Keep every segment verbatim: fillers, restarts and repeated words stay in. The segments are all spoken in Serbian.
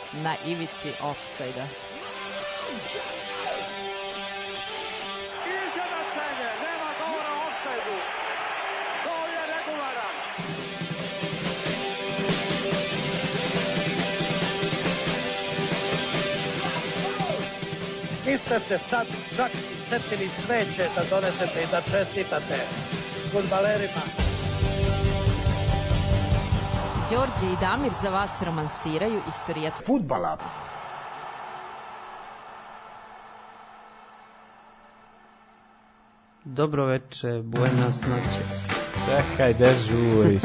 na ivici ofsajda. Nema govora o ofsajdu. Gol je regularan. Niste se sad čak i setili sreće da donesete i da čestitate fudbalerima. Đorđe i Damir za vas romansiraju istorijet fudbala. Dobro veče, buenas noches. Čekaj, gde žuriš?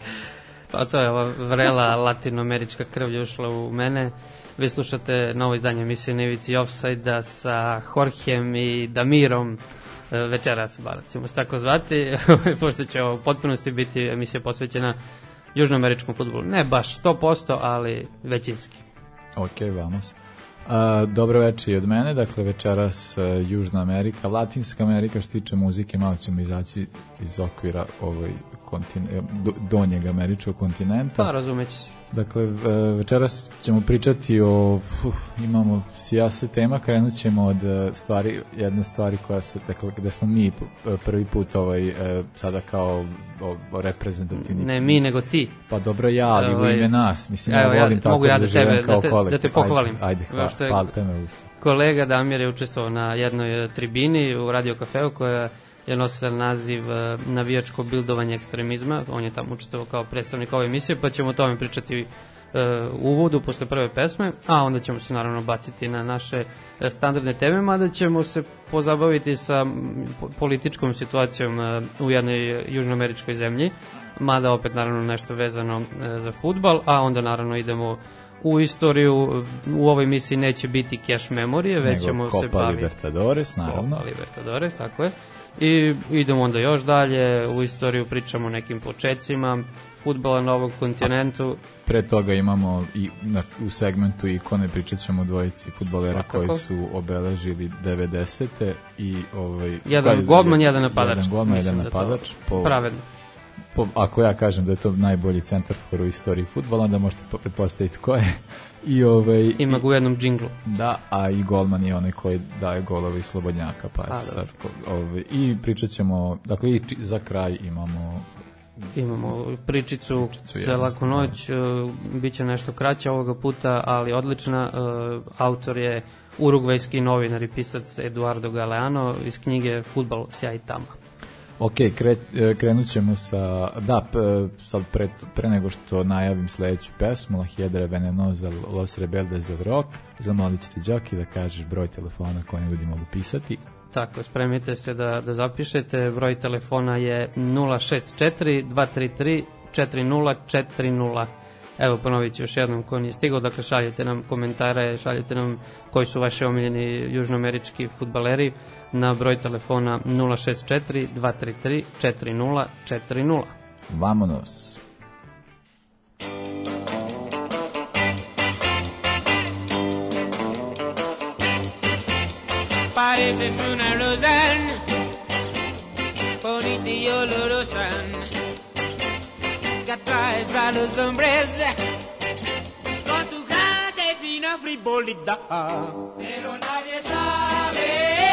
Pa to je ova vrela latinoamerička krvlja ušla u mene. Vi slušate novo izdanje emisije na ivici ofsajda sa Jorgeom i Damirom. Večeras, bar ćemo se tako zvati, pošto će u potpunosti biti emisija posvećena južnoameričkom fudbalu. Ne baš sto posto, ali većinski. Ok, vamos. Uh, dobro večer i od mene, dakle večeras uh, Južna Amerika, Latinska Amerika, što tiče muzike, malo ćemo izaći iz okvira ovaj kontin, do, donjeg američkog kontinenta. Pa, razumeći se. Dakle, večeras ćemo pričati o, uf, imamo sijase tema, krenut ćemo od stvari, jedne stvari koja se, dakle, gde smo mi prvi put ovaj, sada kao o, o reprezentativni. Ne mi, nego ti. Pa dobro ja, ali ovaj, u ime nas. Mislim, evo, ja volim ja, tako mogu ja da, da živim tebe, kao da te, kolektiv. Da te pohvalim. Ajde, hvala, hvalite me usta. Kolega Damir je učestvovao na jednoj tribini u Radio Kafeu koja je nosila naziv navijačko bildovanje ekstremizma. On je tamo učestvovao kao predstavnik ove emisije, pa ćemo o tome pričati u uvodu posle prve pesme, a onda ćemo se naravno baciti na naše standardne teme, mada ćemo se pozabaviti sa političkom situacijom u jednoj južnoameričkoj zemlji, mada opet naravno nešto vezano za fudbal, a onda naravno idemo u istoriju. U ovoj misiji neće biti cash memorije, već nego ćemo Copa se baviti Libertadores, naravno. Copa Libertadores, tako je. I idemo onda još dalje, u istoriju pričamo o nekim počecima fudbala na ovom kontinentu. Pre toga imamo i na, u segmentu ikone, pričat ćemo o dvojici fudbalera koji su obeležili devedesete i ovaj jedan golman, jedan napadač. Jedan golman, jedan napadač. Po, pravedno. Po, ako ja kažem da je to najbolji centarfor u istoriji fudbala, onda možete pretpostaviti ko je. I ovaj ima ga u jednom džinglu. Da, a i golman je onaj koji daje golove iz slobodnjaka, pa eto sad ovaj i pričaćemo, dakle i či, za kraj imamo imamo pričicu, pričicu za laku noć, uh, biće nešto kraće ovoga puta, ali odlična. Uh, autor je urugvajski novinar i pisac Eduardo Galeano iz knjige Fudbal sjaj tama. Ok, kre, krenut ćemo sa, da, p, sad pre, pre nego što najavim sledeću pesmu, La Hiedra Venenosa, Los Rebeldes del Rock, zamolit ću ti, Đoki, da kažeš broj telefona koje ljudi mogu pisati. Tako, spremite se da, da zapišete, broj telefona je nula šest četiri dva tri tri četiri nula četiri nula. Evo, ponovit ću još jednom ko nije stigao, dakle šaljete nam komentare, šaljete nam koji su vaši omiljeni južnoamerički fudbaleri na broj telefona nula šest četiri dva tri tri četiri nula četiri nula. Vamonos! Pareces una rosa, bonita y olorosa, que atraes a los hombres con tu gracia y fina frivolidad. Pero nadie sabe,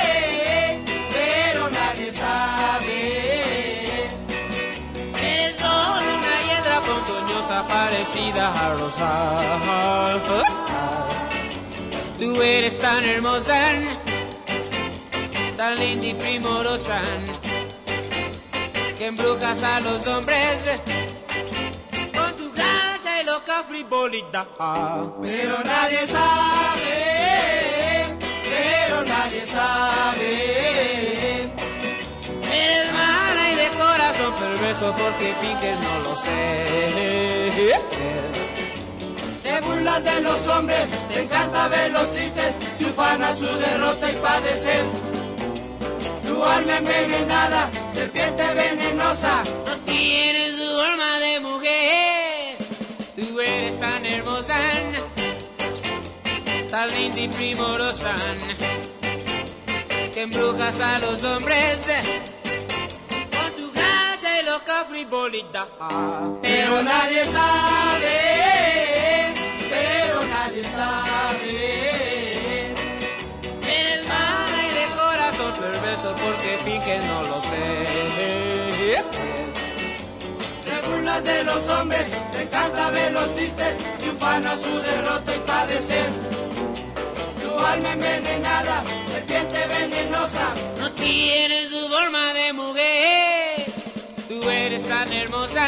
pero nadie sabe, eres solo una hiedra ponzoñosa parecida a rosa. Tú eres tan hermosa, tan linda y primorosa, que embrujas a los hombres con tu gracia y loca frivolidad. Pero nadie sabe, pero nadie sabe, eres mala y de corazón perverso porque finges no lo sé. Te burlas de los hombres, te encanta verlos tristes, te ufana su derrota y padecer. Tu alma envenenada, serpiente venenosa, no tienes su alma de mujer. Tú eres tan hermosa, tan linda y primorosa, que embrujas a los hombres con tu gracia y loca frivolidad. Pero nadie sabe, pero nadie sabe, finges no lo sé. Te burlas de los hombres, te encanta verlos tristes, triunfan su derrota y padecer. Tu alma envenenada, serpiente venenosa, no tienes tu forma de mujer. Tú eres tan hermosa,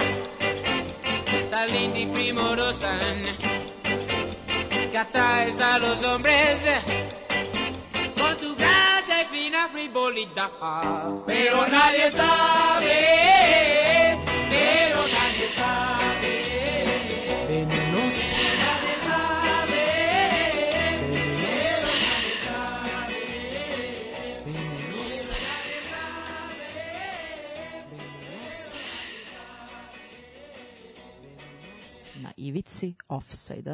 tan linda y primorosa, que atraes a los hombres con tu gracia y fina frivolidad. Pero nadie sabe, pero nadie sabe, venenosa. Nadie sabe, venenosa. Nadie sabe, venenosa. Venenosa. Na ivici ofsajda.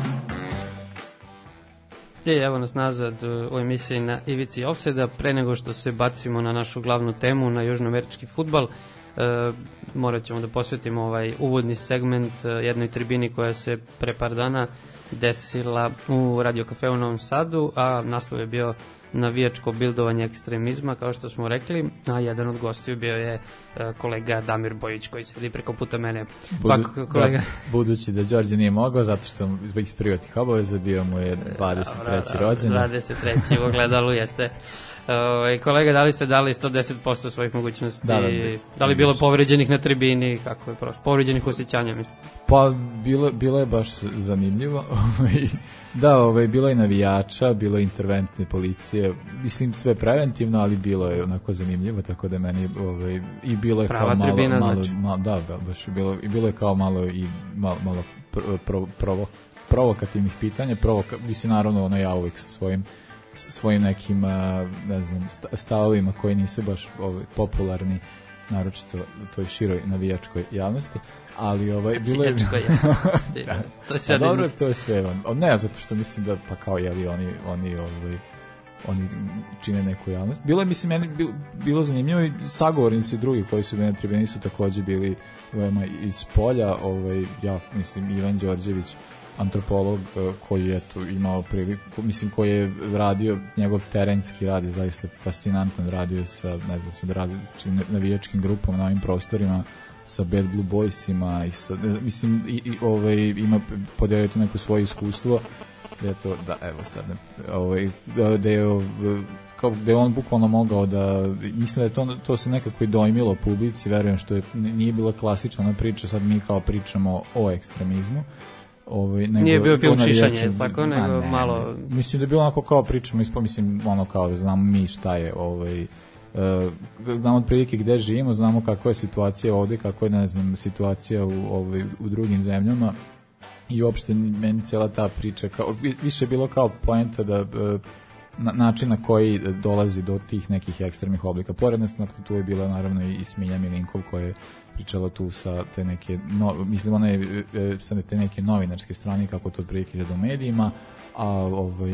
I evo nas nazad u emisiji Na ivici ofsajda. Pre nego što se bacimo na našu glavnu temu, na južnoamerički fudbal, e, morat ćemo da posvetimo ovaj uvodni segment jednoj tribini koja se pre par dana desila u Radio Cafeu u Novom Sadu, a naslov je bio navijačko bildovanje ekstremizma, kao što smo rekli, a jedan od gostiju bio je uh, kolega Damir Bojić, koji sedi preko puta mene. Budu, pa, kolega... da, budući da Đorđe nije mogao, zato što zbog privatnih obaveza bio mu je dvadeset treći rođendan. dvadeset treći u ogledalu jeste. Uh, kolega, da li ste dali sto deset posto svojih mogućnosti? Da, da, da li bilo povređenih na tribini? Kako je prošlo? Povređenih osjećanja, mislim? Pa, bilo, bilo je baš zanimljivo. Da, ovaj, bilo je navijača, bilo je interventne policije, mislim sve preventivno, ali bilo je onako zanimljivo, tako da meni ovaj, i bilo je prava kao malo, tribina, malo, znači. malo da, baš je bilo, i bilo je kao malo i malo, malo pro, pro, provo, provokativnih pitanja, provoka, mislim naravno ono ja uvijek sa svojim svojim nekim, ne znam, stavovima koji nisu baš ovaj, popularni, naročito u toj široj navijačkoj javnosti, ali ovaj bilo je to je sve dobro, to je sve on. Ne, zato što mislim da pa kao je li oni oni ovaj oni čine neku javnost. Bilo je, mislim, meni bilo, bilo zanimljivo i sagovornici drugi koji su bili na tribini su takođe bili veoma iz polja, ovaj, ja mislim Ivan Đorđević, antropolog koji je tu imao priliku, mislim koji je radio, njegov terenski rad je zaista fascinantan, radio sa, ne znam se da radi navijačkim grupama na ovim prostorima, sa Bad Blue Boysima i sa, ne znam, mislim i, i ovaj, ima podelio to neko svoje iskustvo da je to, da evo sad ovaj, da je kao da je on bukvalno mogao da, mislim da je to, to se nekako i dojmilo publici, verujem što je, nije bila klasična priča, sad mi kao pričamo o ekstremizmu. Ovaj, nego, nije bio film šišanje, tako, nego ne, malo... Ne. Mislim da je bilo onako kao pričamo, mislim, ono kao, znamo mi šta je, ovaj, uh, znamo otprilike gde živimo, znamo kakva je situacija ovde, kakva je, ne znam, situacija u, ovaj, u drugim zemljama i uopšte meni cela ta priča, kao, više je bilo kao poenta da na, način na koji dolazi do tih nekih ekstremnih oblika. Porednost, tu je bila naravno i Smilja Milinkov koja je pričala tu sa te neke, no, mislim ona je sa te neke novinarske strane kako to otprilike ide do medijima, a ovaj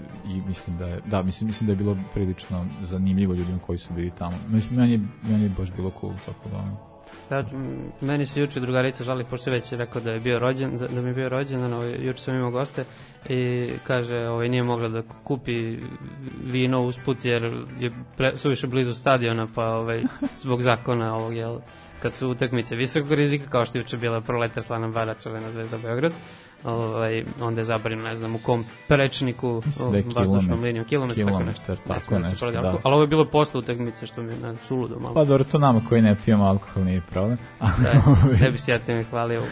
i mislim da je, da, mislim, mislim da je bilo prilično zanimljivo ljudima koji su bili tamo. Mislim, meni, meni je baš bilo cool, tako da ono. Ja, meni se juče drugarica žali, pošto je već rekao da je bio rođen, da, da mi je bio rođendan, ovaj, juče sam imao goste i kaže, ovaj, nije mogla da kupi vino usput jer je pre, suviše blizu stadiona, pa ovaj, zbog zakona ovog, jel, kad su utakmice visokog rizika, kao što je juče bila Proletar Slana Bara, Crvena Zvezda Beograd, ovaj, onda je zabranjeno, ne znam, u kom prečniku, vazdušnom linijom, kilometar, tako nešto, tako nešto, da. Ali ovo je bilo posle utakmice, što mi je suludo malo. Pa dobro, to nama koji ne pijemo alkohol nije problem. Da, ne bi se ja te mi hvalio.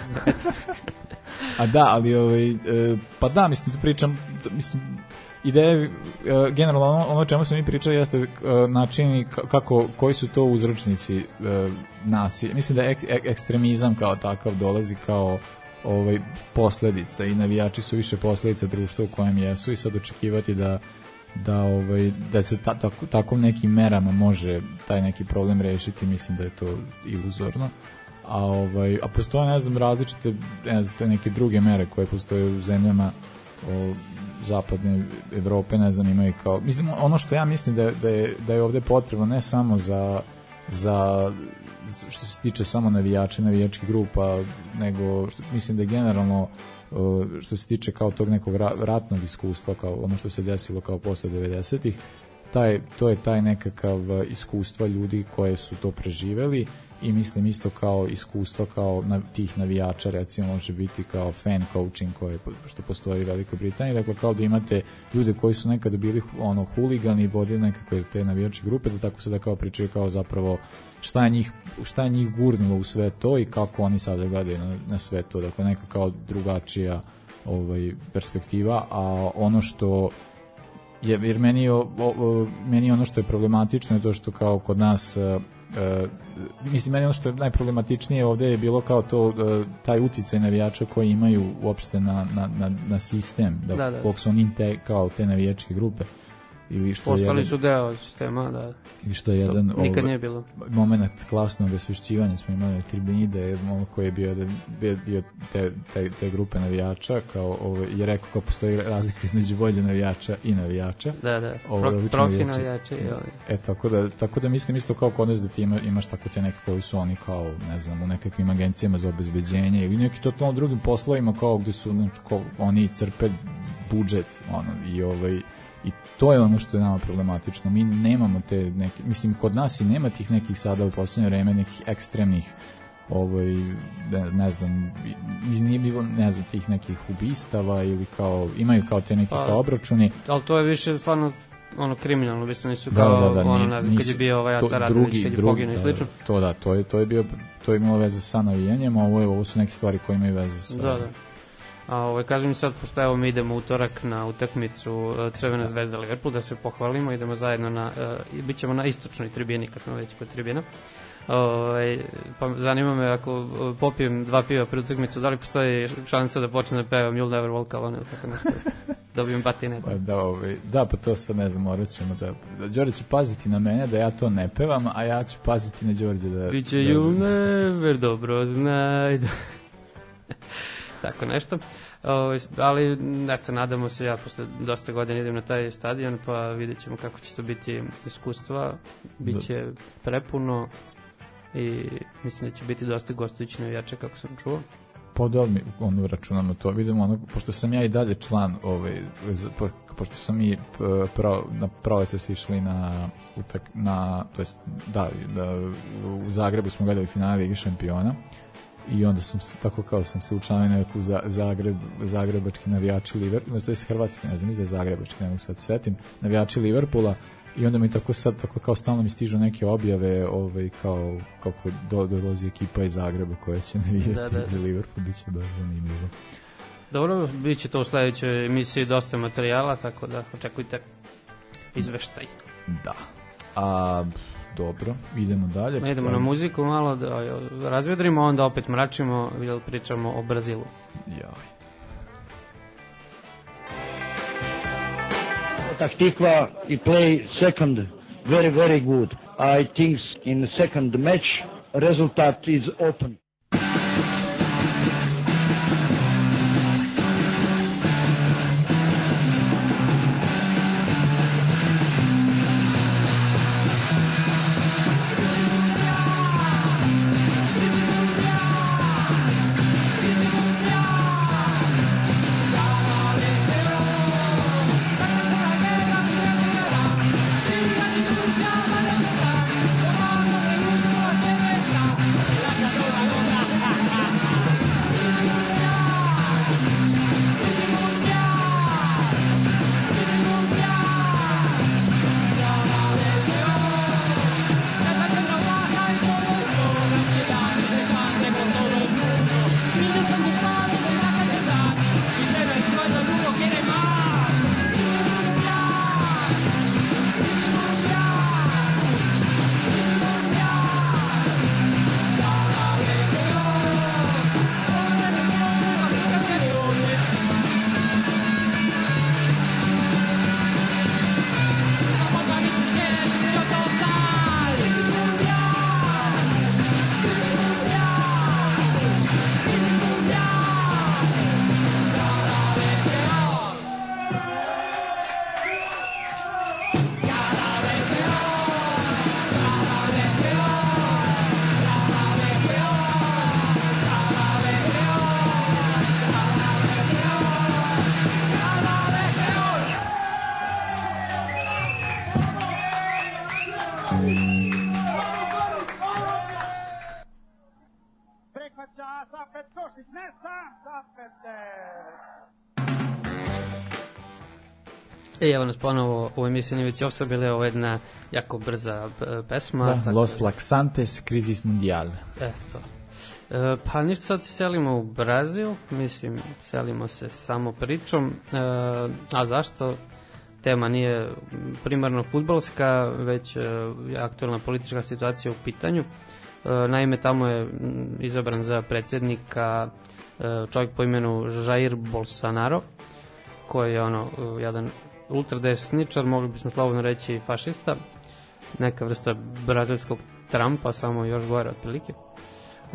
A da, ali ovaj, pa da, mislim, tu pričam, mislim, ideje, generalno ono, ono čemu smo mi pričali jeste načini kako, koji su to uzročnici nasilja. Mislim da ek, ek, ekstremizam kao takav dolazi kao ovaj, posledica i navijači su više posledica društva u kojem jesu i sad očekivati da da ovaj da se ta, tako, takom nekim merama može taj neki problem rešiti, mislim da je to iluzorno. A ovaj a postoje, ne znam, različite, ne znam, neke druge mere koje postoje u zemljama o, zapadne Evrope, ne znam, imaju kao, mislim, ono što ja mislim da, da, je, da je ovde potrebno ne samo za, za što se tiče samo navijača, navijačkih grupa, nego što, mislim da je generalno što se tiče kao tog nekog ratnog iskustva, kao ono što se desilo kao posle devedesetih, taj, to je taj nekakav iskustva ljudi koje su to preživeli i mislim isto kao iskustvo kao na, tih navijača, recimo može biti kao fan coaching koje, što postoji u Velikoj Britaniji, dakle kao da imate ljude koji su nekada bili ono huligani i vodili nekakve te navijačke grupe, da tako se da kao pričaju kao zapravo šta je njih, šta je njih gurnulo u sve to i kako oni sada gledaju na, na sve to, dakle neka kao drugačija ovaj, perspektiva, a ono što je, jer meni je, o, o, meni je ono što je problematično je to što kao kod nas Uh, mislim, meni ono što je najproblematičnije ovde je bilo kao to, uh, taj uticaj navijača koji imaju uopšte na, na, na, na sistem, da, da, da. koliko su oni te, kao te navijačke grupe ili što postali jedan, su deo sistema, da. Ili što je jedan nikad nije bilo. Moment klasnog osvešćivanja smo imali na tribini da je ono koji je bio, bio, bio te, te, te grupe navijača kao, ovo, je rekao kao postoji razlika između vođa navijača i navijača. Da, da, Pro, profi navijača i ovi. E, tako da, tako da mislim isto kao kod nas da ti ima, imaš tako te neke koji su oni kao, ne znam, u nekakvim agencijama za obezbeđenje ili neki totalno drugim poslovima kao gde su kao, oni crpe budžet ono, i ovaj i to je ono što je nama problematično. Mi nemamo te neke, mislim kod nas i nema tih nekih sada u poslednje vreme nekih ekstremnih ovaj ne, ne znam nije bilo ne znam tih nekih ubistava ili kao imaju kao te neki pa, kao obračuni, ali to je više stvarno ono kriminalno, bistu nisu kao da, da, da, ono ne znam kad je bio ovaj Aca Radović kad je poginuo i slično. To da, to je to je bio to je imalo veze sa navijanjem, a ovo je ovo su neke stvari koje imaju veze sa. Da, da. A ovaj kažem sad, pošto evo mi idemo utorak na utakmicu uh, Crvena zvezda Liverpool, da se pohvalimo, idemo zajedno na, uh, bit ćemo na istočnoj tribini, kad smo već kod tribina. Uh, pa zanima me, ako popijem dva piva pred utakmicu, da li postoji šansa da počne da pevam You'll Never Walk Alone ili tako nešto, dobijem batine. Pa da, ovaj, da, pa to sad ne znam, morat ćemo da, da Đorđe će paziti na mene da ja to ne pevam, a ja ću paziti na Đorđe da... Biće da, You'll Never, dobro znaj da... tako nešto. O, ali, eto, nadamo se, ja posle dosta godina idem na taj stadion, pa vidjet ćemo kako će to biti iskustva. Biće prepuno i mislim da će biti dosta gostujući navijača, kako sam čuo. Pa da, mi ono računamo to. Vidimo ono, pošto sam ja i dalje član, ovaj, po, pošto sam mi pro, na proleto se išli na, utak, na to jest, da, da, u Zagrebu smo gledali finale Lige šampiona. I onda sam tako kao sam se učlanio neku za, Zagreb, zagrebački navijači Liverpoola, to je hrvatski, ne znam, mislim da je zagrebački, ne mogu sad setim, navijači Liverpoola i onda mi tako sad, tako kao stalno mi stižu neke objave ovaj, kao kako do, dolazi ekipa iz Zagreba koja će navijati da, da. za Liverpool, bit će baš zanimljivo. Dobro, bit će to u sledećoj emisiji dosta materijala, tako da očekujte izveštaj. Da. A... Dobro, idemo dalje. Idemo na muziku malo, da razvedrimo, onda opet mračimo i pričamo o Brazilu. Joj. Taktikva i play second very, very good. I think in the second match result is open. Toda Zapet Tošić, ne sam, Zapete! I evo nas ponovo u emisiji Nivić Osabile, ovo je jedna jako brza pesma. Da, tako... Los Laxantes, Crisis Mundial. E, to. E, pa ništa, sad se selimo u Brazil, mislim, selimo se samo pričom. E, a zašto? Tema nije primarno fudbalska, već e, aktualna politička situacija u pitanju. E, naime, tamo je izabran za predsjednika e, čovjek po imenu Jair Bolsonaro, koji je ono, jedan ultradesničar, mogli bismo slobodno reći fašista, neka vrsta brazilskog Trumpa, samo još gore otprilike. E,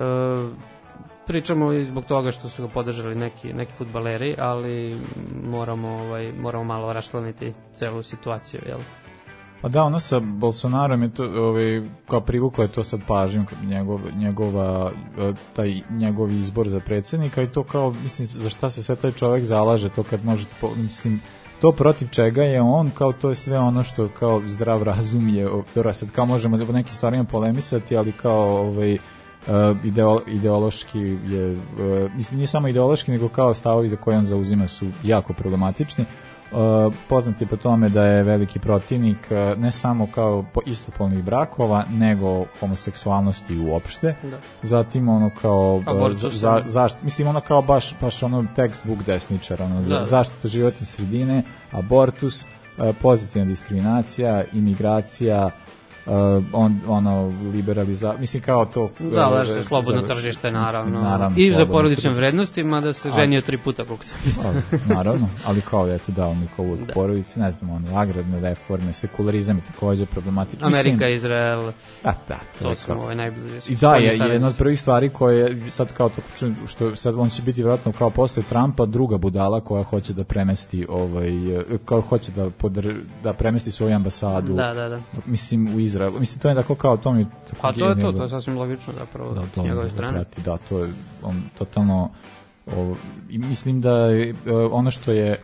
pričamo i zbog toga što su ga podržali neki, neki fudbaleri, ali moramo, ovaj, moramo malo raščlaniti celu situaciju, jel? Pa da, ono sa Bolsonarom je to, ovaj, kao privuklo je to sad pažnjom, njegov, njegova, taj njegov izbor za predsjednika i to kao, mislim, za šta se sve taj čovjek zalaže, to kad možete, mislim, to protiv čega je on, kao to je sve ono što kao zdrav razum je, to sad kao možemo da nekim stvarima polemisati, ali kao ovaj, Ideo, ideološki je, uh, mislim nije samo ideološki nego kao stavovi za koje on zauzima su jako problematični. Uh, poznat je po tome da je veliki protivnik uh, ne samo kao istopolnih brakova nego homoseksualnosti uopšte. Da. Zatim ono kao uh, za, zašt, mislim ono kao baš, baš ono textbook desničar, ono, za, zaštita životne sredine, abortus, uh, pozitivna diskriminacija, imigracija, Uh, on, ono, liberaliza... Mislim, kao to... Da, da, se slobodno za, tržište, naravno. naravno I za porodične tri... vrednosti, mada se ženio tri puta, koliko sam vidio. Naravno, ali kao, eto, dao mi kao uvijek porodici, ne znam, ono, agrarne reforme, sekularizam je također problematično. Amerika, Izrael, da, da, to, to su ove najbliže. I da, je jedna od prvih stvari koje, sad kao to, što sad on će biti vjerojatno kao posle Trumpa, druga budala koja hoće da premesti, ovaj, kao hoće da, podr... da premesti svoju ambasadu. Da, da, da. Mislim, u Izrael. Mislim, to je tako kao to mi... Pa to je to, to je sasvim logično zapravo da, s njegove strane. Prati, da, to je on totalno... O, i mislim da je, ono što je...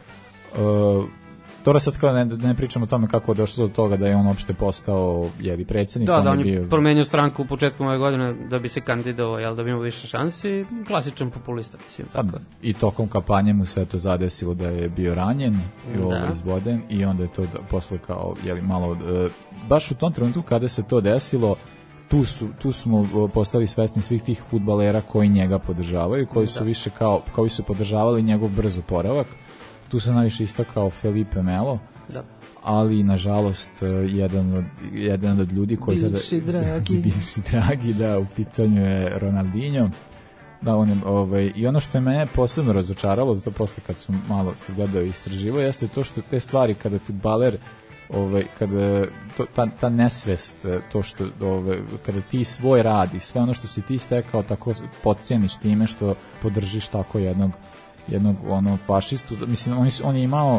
O, to sad kao ne, ne pričamo o tome kako je došlo do toga da je on uopšte postao jeli, predsjednik. Da, on da, on je bio... promenio stranku u početku ove godine da bi se kandidovao, jel, da bi imao više šansi, klasičan populista, mislim, tako. I tokom kampanje mu se to zadesilo da je bio ranjen i ovo izboden i onda je to da, posle kao, jeli, malo... E, baš u tom trenutku kada se to desilo, tu, su, tu smo postali svesni svih tih fudbalera koji njega podržavaju, koji su da. više kao, koji su podržavali njegov brz oporavak. Tu se najviše istakao Felipe Melo, da. ali nažalost jedan od, jedan od ljudi koji bivši sada, dragi. bivši dragi, da, u pitanju je Ronaldinho. Da, on je, ovaj, i ono što je mene posebno razočaralo, zato posle kad sam malo se gledao i istraživao, jeste to što te stvari kada fudbaler ovaj, kada to, ta, ta nesvest, to što ovaj, kada ti svoj radi, sve ono što si ti stekao tako potceniš time što podržiš tako jednog jednog ono fašistu, mislim on, on je imao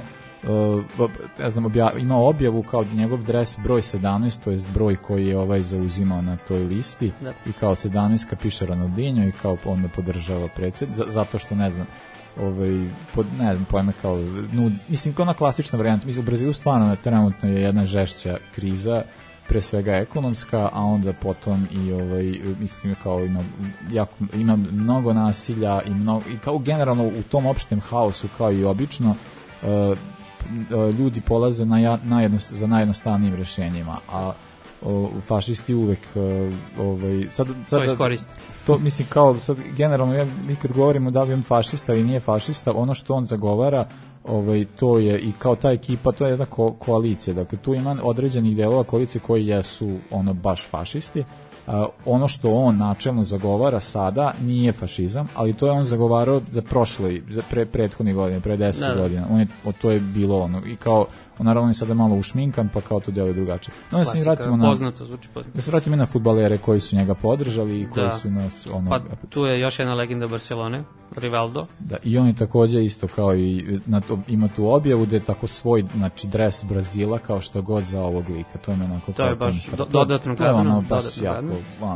uh, ne znam, obja, imao objavu kao da njegov dres broj sedamnaest, to jest broj koji je ovaj zauzimao na toj listi da. I kao sedamnaest piše Ronaldinho i kao onda podržava predsjed, zato što ne znam ovaj, pod, ne znam, pojme kao nud, mislim kao na klasična varijanta, mislim u Brazilu stvarno trenutno je jedna žešća kriza, pre svega ekonomska, a onda potom i ovaj mislim kao ima jako ima mnogo nasilja i mnogo i kao generalno u tom opštem haosu kao i obično uh, uh, ljudi polaze na najjednost za najjednostavnijim rješenjima, a uh, fašisti uvek uh, ovaj sad sad to iskoriste. To mislim kao sad generalno ja mi kad govorimo da li je on fašista ili nije fašista, ono što on zagovara ovaj, to je i kao ta ekipa, to je jedna ko- koalicija, dakle tu ima određenih delova koalicije koji jesu ono baš fašisti. Uh, ono što on načelno zagovara sada nije fašizam, ali to je on zagovarao za prošle, za pre, prethodne godine, pre deset da, da. godina. On je, o, to je bilo ono i kao on naravno je sada malo ušminkan, pa kao to deluje drugačije. No, da se vratimo na poznato, zvuči poznato. Da se vratimo na fudbalere koji su njega podržali i koji da. su nas ono. Pa tu je još jedna legenda Barcelone, Rivaldo. Da, i on je takođe isto kao i na to, ima tu objavu da je tako svoj, znači dres Brazila kao što god za ovog lika. To je onako to je baš do, dodatno gledano, baš jako, ono,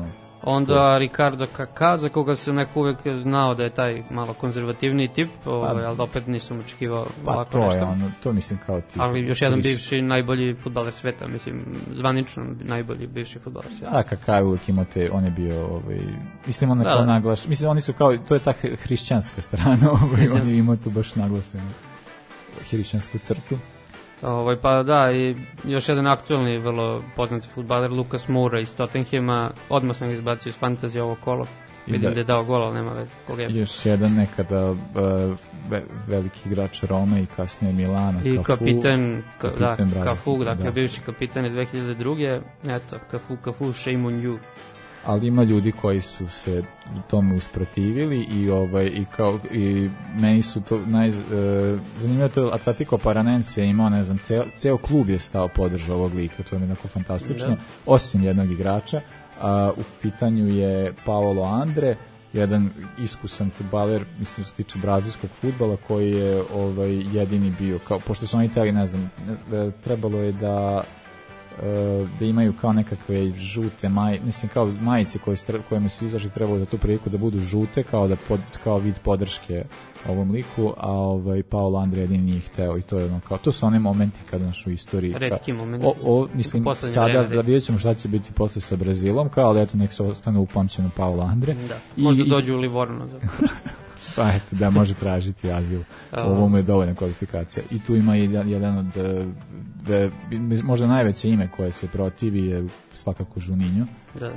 Onda Ricardo Kaká, za koga sam neko uvek znao da je taj malo konzervativniji tip, ovaj, ali opet nisam očekivao pa ovako to nešto. Je ono, to mislim kao tip. Ali još jedan bivši najbolji fudbaler sveta, mislim, zvanično najbolji bivši fudbaler sveta. Da, Kaká uvek imate, on je bio, ovaj, mislim, on je da, kao da. naglaš, mislim, oni su kao, to je ta hrišćanska strana, ovaj, on je imao tu baš naglasenu hrišćansku crtu. Ovaj, pa da, i još jedan aktuelni, vrlo poznati fudbaler, Lucas Moura iz Tottenhama, odmah sam ga izbacio iz fantazije ovo kolo. I vidim da, da je dao gol, ali nema veze koga je. Još jedan nekada uh, ve, veliki igrač Rome i kasnije Milana, i Cafu. Kapiten, ka, kapiten da, Cafu, dakle da. bivši kapiten iz dve hiljade druge. Eto, Cafu, Cafu, shame on you. Ali ima ljudi koji su se tome usprotivili i ovaj i kao i meni su to naj e, zanimljivo, to Atletico Paranense je imao, ne znam, ceo, ceo klub je stao podržao ovog lika, to je mi tako fantastično, da. Osim jednog igrača, a u pitanju je Paolo Andre, jedan iskusan fudbaler, mislim se tiče brazilskog fudbala, koji je ovaj jedini bio, kao pošto su oni teli, ne znam, trebalo je da da imaju kao nekakve žute maj, mislim kao majice koje kojima su izašli, trebalo da tu priliku da budu žute kao da pod, kao vid podrške ovom liku, a ovaj Paolo Andre jedini nije hteo i to je ono kao, to su one momenti kada naš u istoriji retki momenti. O, o, mislim sada da vidjet ćemo šta će biti posle sa Brazilom, kao ali eto nek se ostane upamćeno Paolo Andre. Da. Možda I, dođu u Livorno. Pa eto, da može tražiti azil. Ovo mu je dovoljna kvalifikacija. I tu ima jedan, jedan od de, možda najveće ime koje se protivi je svakako Juninho. Da.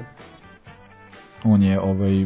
On je ovaj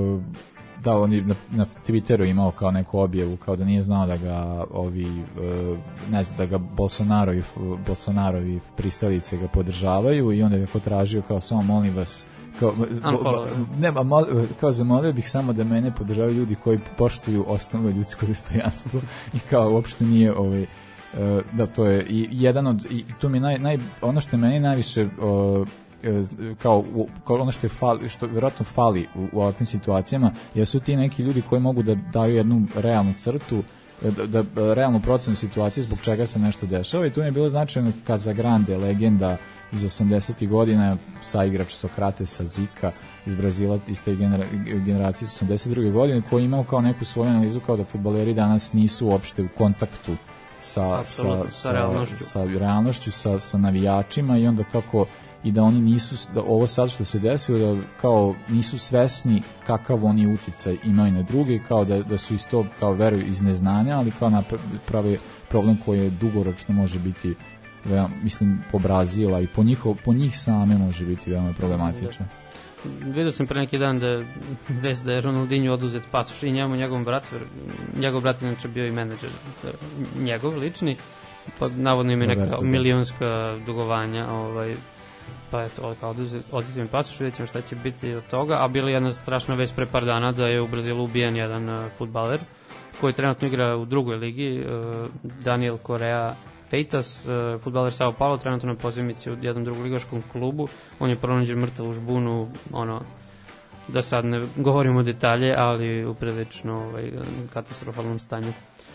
da, on je na, na Twitteru imao kao neku objavu kao da nije znao da ga ovi ne znam, da ga Bolsonarovi Bolsonarovi pristalice ga podržavaju i onda je tako tražio kao samo molim vas kao, ne, kao zamolio bih samo da mene podržavaju ljudi koji poštuju osnovno ljudsko dostojanstvo i kao uopšte nije ovaj, da to je i jedan od i to mi naj, naj ono što meni najviše o, kao, kao ono što je fali, što vjerojatno fali u, u ovakvim situacijama jesu ti neki ljudi koji mogu da daju jednu realnu crtu, da, da realnu procenu situacije zbog čega se nešto dešava i tu mi je bilo značajno Casagrande, legenda iz osamdesetih godina, saigrač Sokratesa, Zika iz Brazila, iz te genera, generacije osamdeset druge godine, koji je imao kao neku svoju analizu kao da fudbaleri danas nisu uopšte u kontaktu sa, sa, sa, realnošću. sa realnošću, sa, sa navijačima i onda kako i da oni nisu, da ovo sad što se desilo, da kao nisu svesni kakav oni uticaj imaju na druge, kao da, da su isto kao veruju iz neznanja, ali kao naprave problem koji je dugoročno može biti veoma, mislim, po Brazila i po, njiho, po njih same može biti veoma problematično. Vidio sam pre neki dan da vest da je Ronaldinho oduzet pasoš i njemu njegovom bratu, njegov brat je inače bio i menadžer njegov lični, pa navodno ima neka milionska dugovanja, ovaj, pa eto, kao oduzet, oduzet mi pasoš, vidjet ćemo šta će biti od toga, a bila je jedna strašna vest pre par dana da je u Brazilu ubijen jedan uh, fudbaler koji trenutno igra u drugoj ligi, uh, Daniel Correa Feitas, uh, fudbaler Sao Paulo, trenutno na pozivnici u jednom drugoligaškom klubu. On je pronađen mrtav u žbunu, ono, da sad ne govorimo detalje, ali u prilično ovaj, katastrofalnom stanju.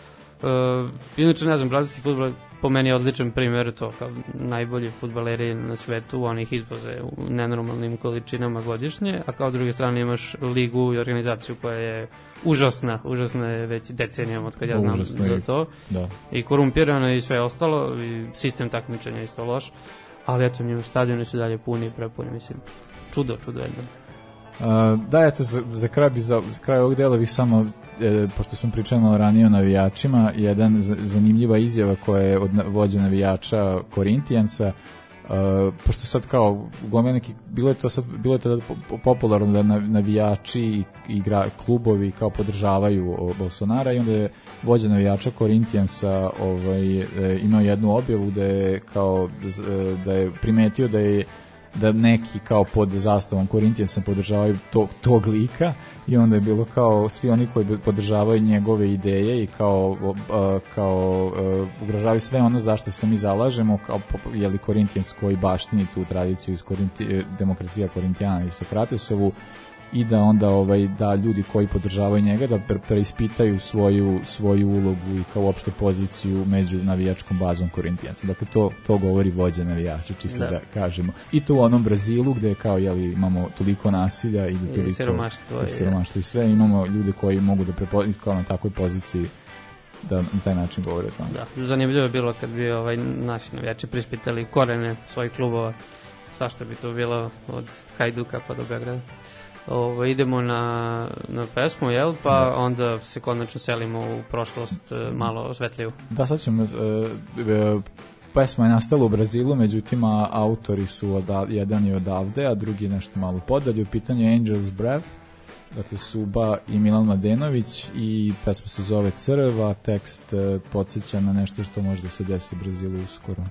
Uh, inače, ne znam, brazilski fudbal po meni je odličan primjer, to kao najbolji fudbaleri na svetu, oni ih izvoze u nenormalnim količinama godišnje, a kao s druge strane imaš ligu i organizaciju koja je užasna, užasna je već decenijama od kad ja znam da to, da. I korumpirana i sve ostalo, i sistem takmičenja isto loš, ali eto, njim stadioni su dalje puni i prepuni, mislim, čudo, čudo jedno. Uh, da, eto, za, za, kraj bi, za, za kraj ovog dela bih samo, e, pošto smo pričali ranije o navijačima, jedan z, zanimljiva izjava koja je od vođa navijača Korintijanca, uh, pošto sad kao gomila neki, bilo je to sad, bilo je to popularno da navijači i igra, klubovi kao podržavaju Bolsonara i onda je vođa navijača Korintijanca ovaj, e, imao jednu objavu da je kao, da je primetio da je da neki kao pod zastavom Korintijanca podržavaju tog, tog lika i onda je bilo kao svi oni koji podržavaju njegove ideje i kao, uh, kao uh, ugrožavaju sve ono zašto se mi zalažemo, kao jeli Korintijanskoj baštini tu tradiciju iz Korinti, demokracija Korintijana i Sokratesovu, i da onda ovaj da ljudi koji podržavaju njega da pre, preispitaju svoju svoju ulogu i kao uopšte poziciju među navijačkom bazom Korintijanca. Dakle to to govori vođa navijača, čisto da. da kažemo. I to u onom Brazilu gde kao je li imamo toliko nasilja i da toliko siromaštvo, i siromaštvo i sve, imamo ljude koji mogu da prepoznaju kao na takvoj poziciji da na taj način govore o tome. Da, zanimljivo je bilo kad bi ovaj naši navijači prispitali korene svojih klubova. Svašta bi to bilo od Hajduka pa do Beograda. Ovo, idemo na, na pesmu, jel? Pa da. Onda se konačno selimo u prošlost malo svetliju. Da, sad ćemo... E, e, pesma je nastala u Brazilu, međutim, autori su od, jedan je odavde, a drugi je nešto malo podalje. U pitanju je Angel's Breath, dakle Suba i Milan Mladenović, i pesma se zove Crva, tekst e, podsjeća na nešto što može da se desi u Brazilu uskoro.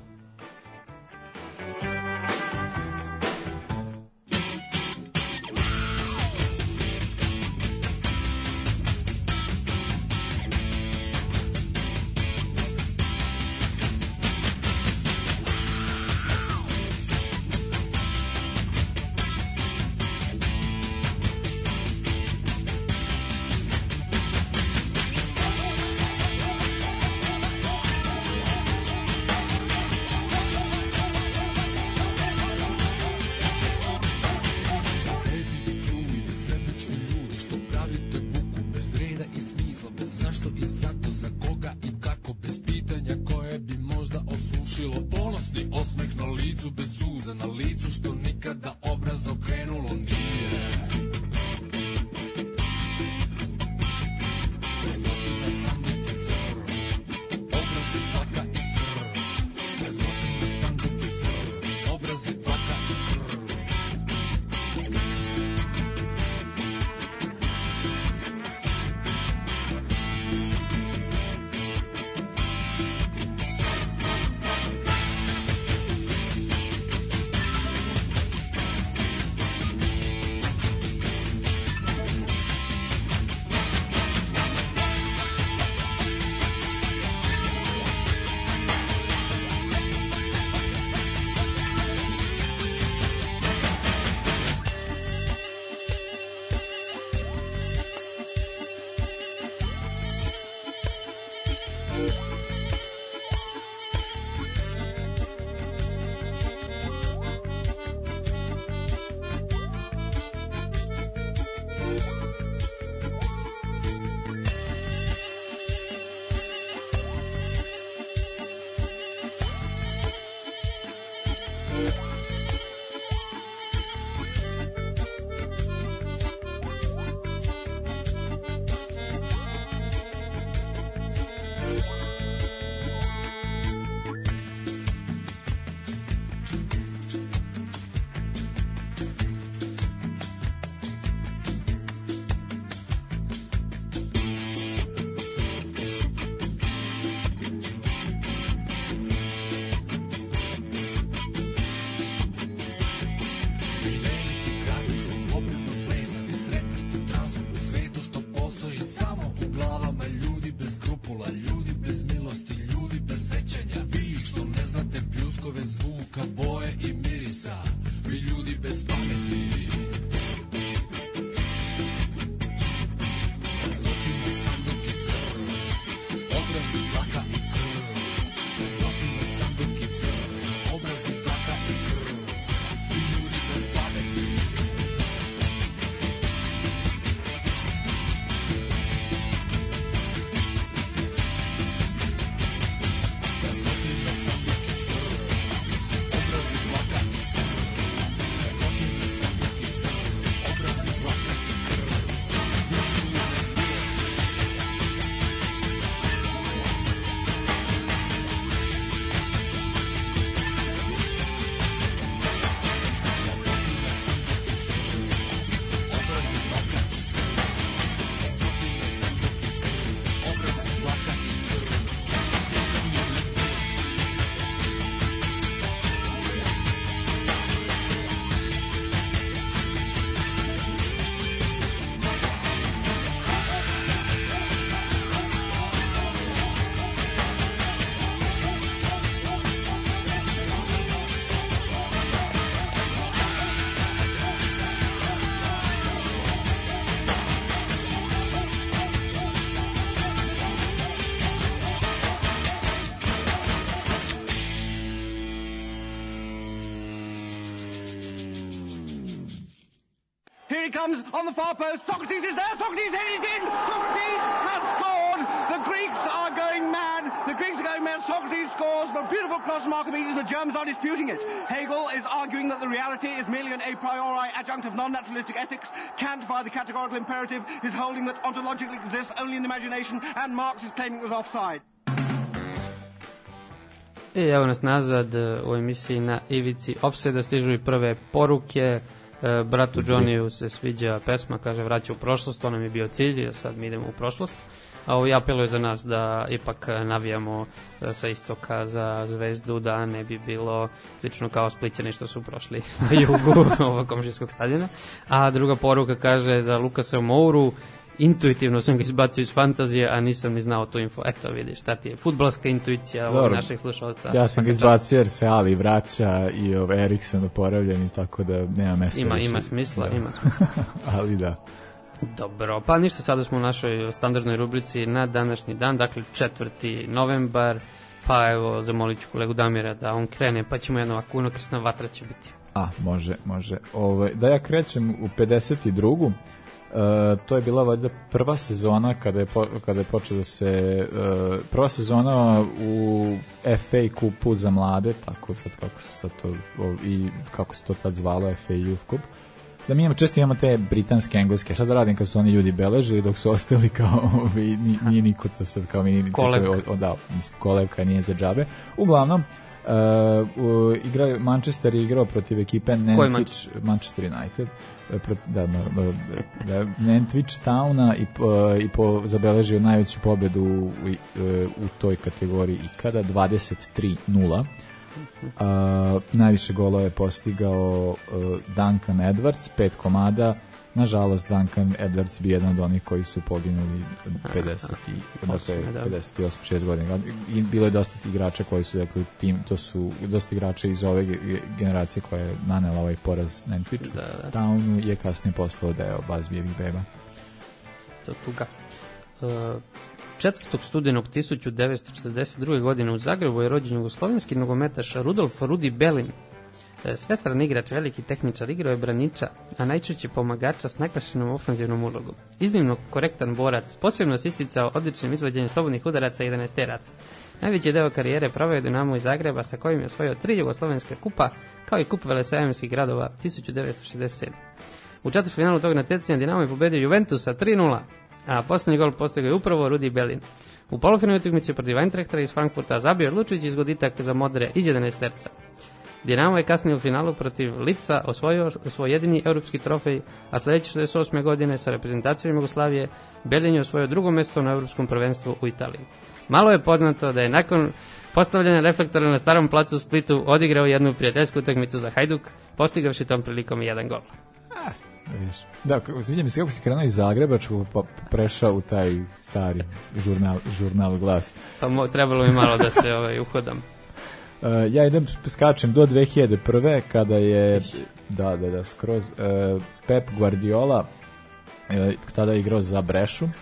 Here he comes on the far post. Socrates is there. Socrates headed in. Socrates has scored. The Greeks are going mad. The Greeks are going mad. Socrates scores. But beautiful cross from Archimedes. The Germans are disputing it. Hegel is arguing that the reality is merely an a priori adjunct of non-naturalistic ethics. Kant, by the categorical imperative, is holding that ontologically exists only in the imagination, and Marx is claiming it was offside. I evo nas nazad u emisiji Na ivici ofsajda, stižu i prve poruke. E, bratu Johnny-u se sviđa pesma, kaže vraća u prošlost, to nam je bio cilj, sad mi idemo u prošlost. A ovo apeluje za nas da ipak navijamo sa istoka za Zvezdu, da ne bi bilo slično kao Splićani što su prošli na jugu ovog komšijskog stadiona. A druga poruka kaže za Lukasa Mouru, intuitivno sam ga izbacio iz fantazije, a nisam ni znao tu info. Eto vidiš, šta ti je fudbalska intuicija ovog naših slušalca. Ja sam ga izbacio jer se Ali vraća i ove Eriksen oporavljeni, tako da nema mesta. Ima, više. ima smisla, da. ima smisla. Ali da. Dobro, pa ništa, sada smo u našoj standardnoj rubrici na današnji dan, dakle četvrti novembar, pa evo zamolit ću kolegu Damira da on krene, pa ćemo jedno ovako unokrsna vatra će biti. A, može, može. Ove, da ja krećem u pedeset drugu. Uh, to je bila valjda prva sezona kada je, po, kada je počeo da se uh, prva sezona u F A kupu za mlade, tako sad kako se sad to o, i kako se to tad zvalo, F A Youth Cup. Da mi imamo, često imamo te britanske, engleske, šta da radim kad su oni ljudi beležili dok su ostali kao ovi, nije niko to sad kao mi kolevka. Da, kolevka nije za džabe. Uglavnom, uh, uh, igraju, Manchester je igrao protiv ekipe Nantwich, Manchester United, da, da, da, Nantwich Towna i, uh, i po, zabeležio najveću pobedu u, u, u toj kategoriji ikada, dvadeset tri nula. Uh, najviše golova je postigao uh, Duncan Edwards, pet komada. Nažalost, Duncan Edwards bi jedan od onih koji su poginuli pedeset osam šest godina. I bilo je dosta igrača koji su rekli tim, to su dosta igrača iz ove generacije koja je nanela ovaj poraz Nantwichu. Da, da. Townu je kasnije poslao deo Bazbijevih beba. To tuga. Uh, četvrtog studenog tisuću devetsto četrdeset druge. godine u Zagrebu je rođen jugoslovenski nogometaš Rudolf Rudi Belin. Svestran igrač, veliki tehničar, igrao je braniča, a najčešće pomagača s naglašenom ofanzivnom ulogom. Iznimno korektan borac, posebno se isticao odličnim izvođenjem slobodnih udaraca i jedanaesteraca. Najveći deo karijere proveo je Dinamo iz Zagreba, sa kojim je osvojio tri jugoslovenske kupa, kao i kup velesajemskih gradova tisuću devetsto šezdeset sedme. U četvrtfinalu tog natjecanja Dinamo je pobedio Juventusa tri nula, a posljednji gol postigao je upravo Rudi Belin. U polufinalu utakmice protiv Eintrachta iz Frankfurta zabio odlučujući izgoditak za modre iz jedanaesterca. Dinamo je kasnije u finalu protiv Lica osvojio svoj jedini europski trofej, a sledeće šezdeset osme. godine sa reprezentacijom Jugoslavije Belin je osvojio drugo mesto na europskom prvenstvu u Italiji. Malo je poznato da je nakon postavljanja reflektora na starom placu u Splitu odigrao jednu prijateljsku utakmicu za Hajduk, postigavši tom prilikom jedan gol. Ah, vidiš. Da, sviđa mi se kako si krenuo iz Zagrebačkog pa prešao u taj stari žurnal, žurnal Glas. Pa mo, trebalo mi malo da se ovaj, uhodam. Uh, ja idem, skačem do dve hiljade prve. kada je da, da, da, skroz uh, Pep Guardiola uh, tada je igrao za Brešu uh,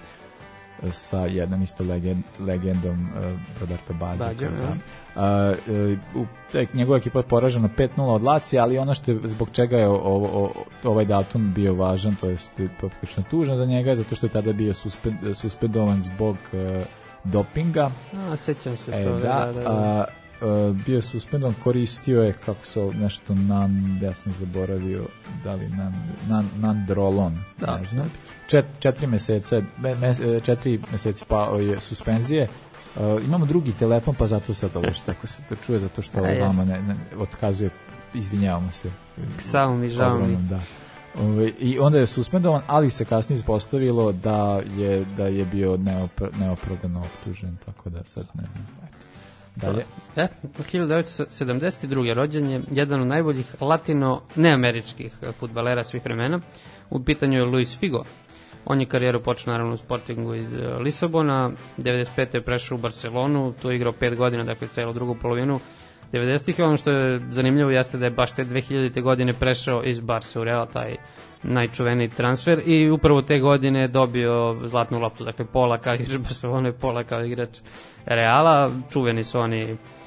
sa jednom isto legend, legendom uh, Roberto Baggio. Da. Uh, uh, tek, njegova ekipa je poražena pet nula od Lacija, ali ono što je, zbog čega je ovo, o, ovaj datum bio važan, to je poprilično tužan za njega, zato što je tada bio suspe, suspendovan zbog uh, dopinga. A, sećam se e, to. Da, da, da, da. Uh, Uh, bio suspendovan, koristio je kako se nešto nan, ja sam zaboravio da li nan, nan, nandrolon, da, ne znam. Čet, četiri meseca mes, četiri meseci pa je suspenzije. Uh, imamo drugi telefon, pa zato sad ovo što tako se to čuje, zato što ovo vama ne, ne otkazuje, izvinjavamo se. Ksao mi, žao mi. Da. Ove, i onda je suspendovan, ali se kasnije ispostavilo da je, da je bio neopr, neopravdano optužen, tako da sad ne znam, eto. Dalje. E, hiljadu devetsto sedamdeset druge. rođen je jedan od najboljih latino-neameričkih fudbalera svih vremena. U pitanju je Luis Figo. On je karijeru počeo naravno u Sportingu iz Lisabona. devedeset pete je prešao u Barcelonu, tu je igrao pet godina, dakle celu drugu polovinu devedesetih. Ono što je zanimljivo jeste da je baš te dve hiljadite. godine prešao iz Barse u Real, taj najčuveniji transfer, i upravo te godine je dobio zlatnu loptu, dakle pola kao igrač Barcelone, pola kao igrač Reala. Čuveni su oni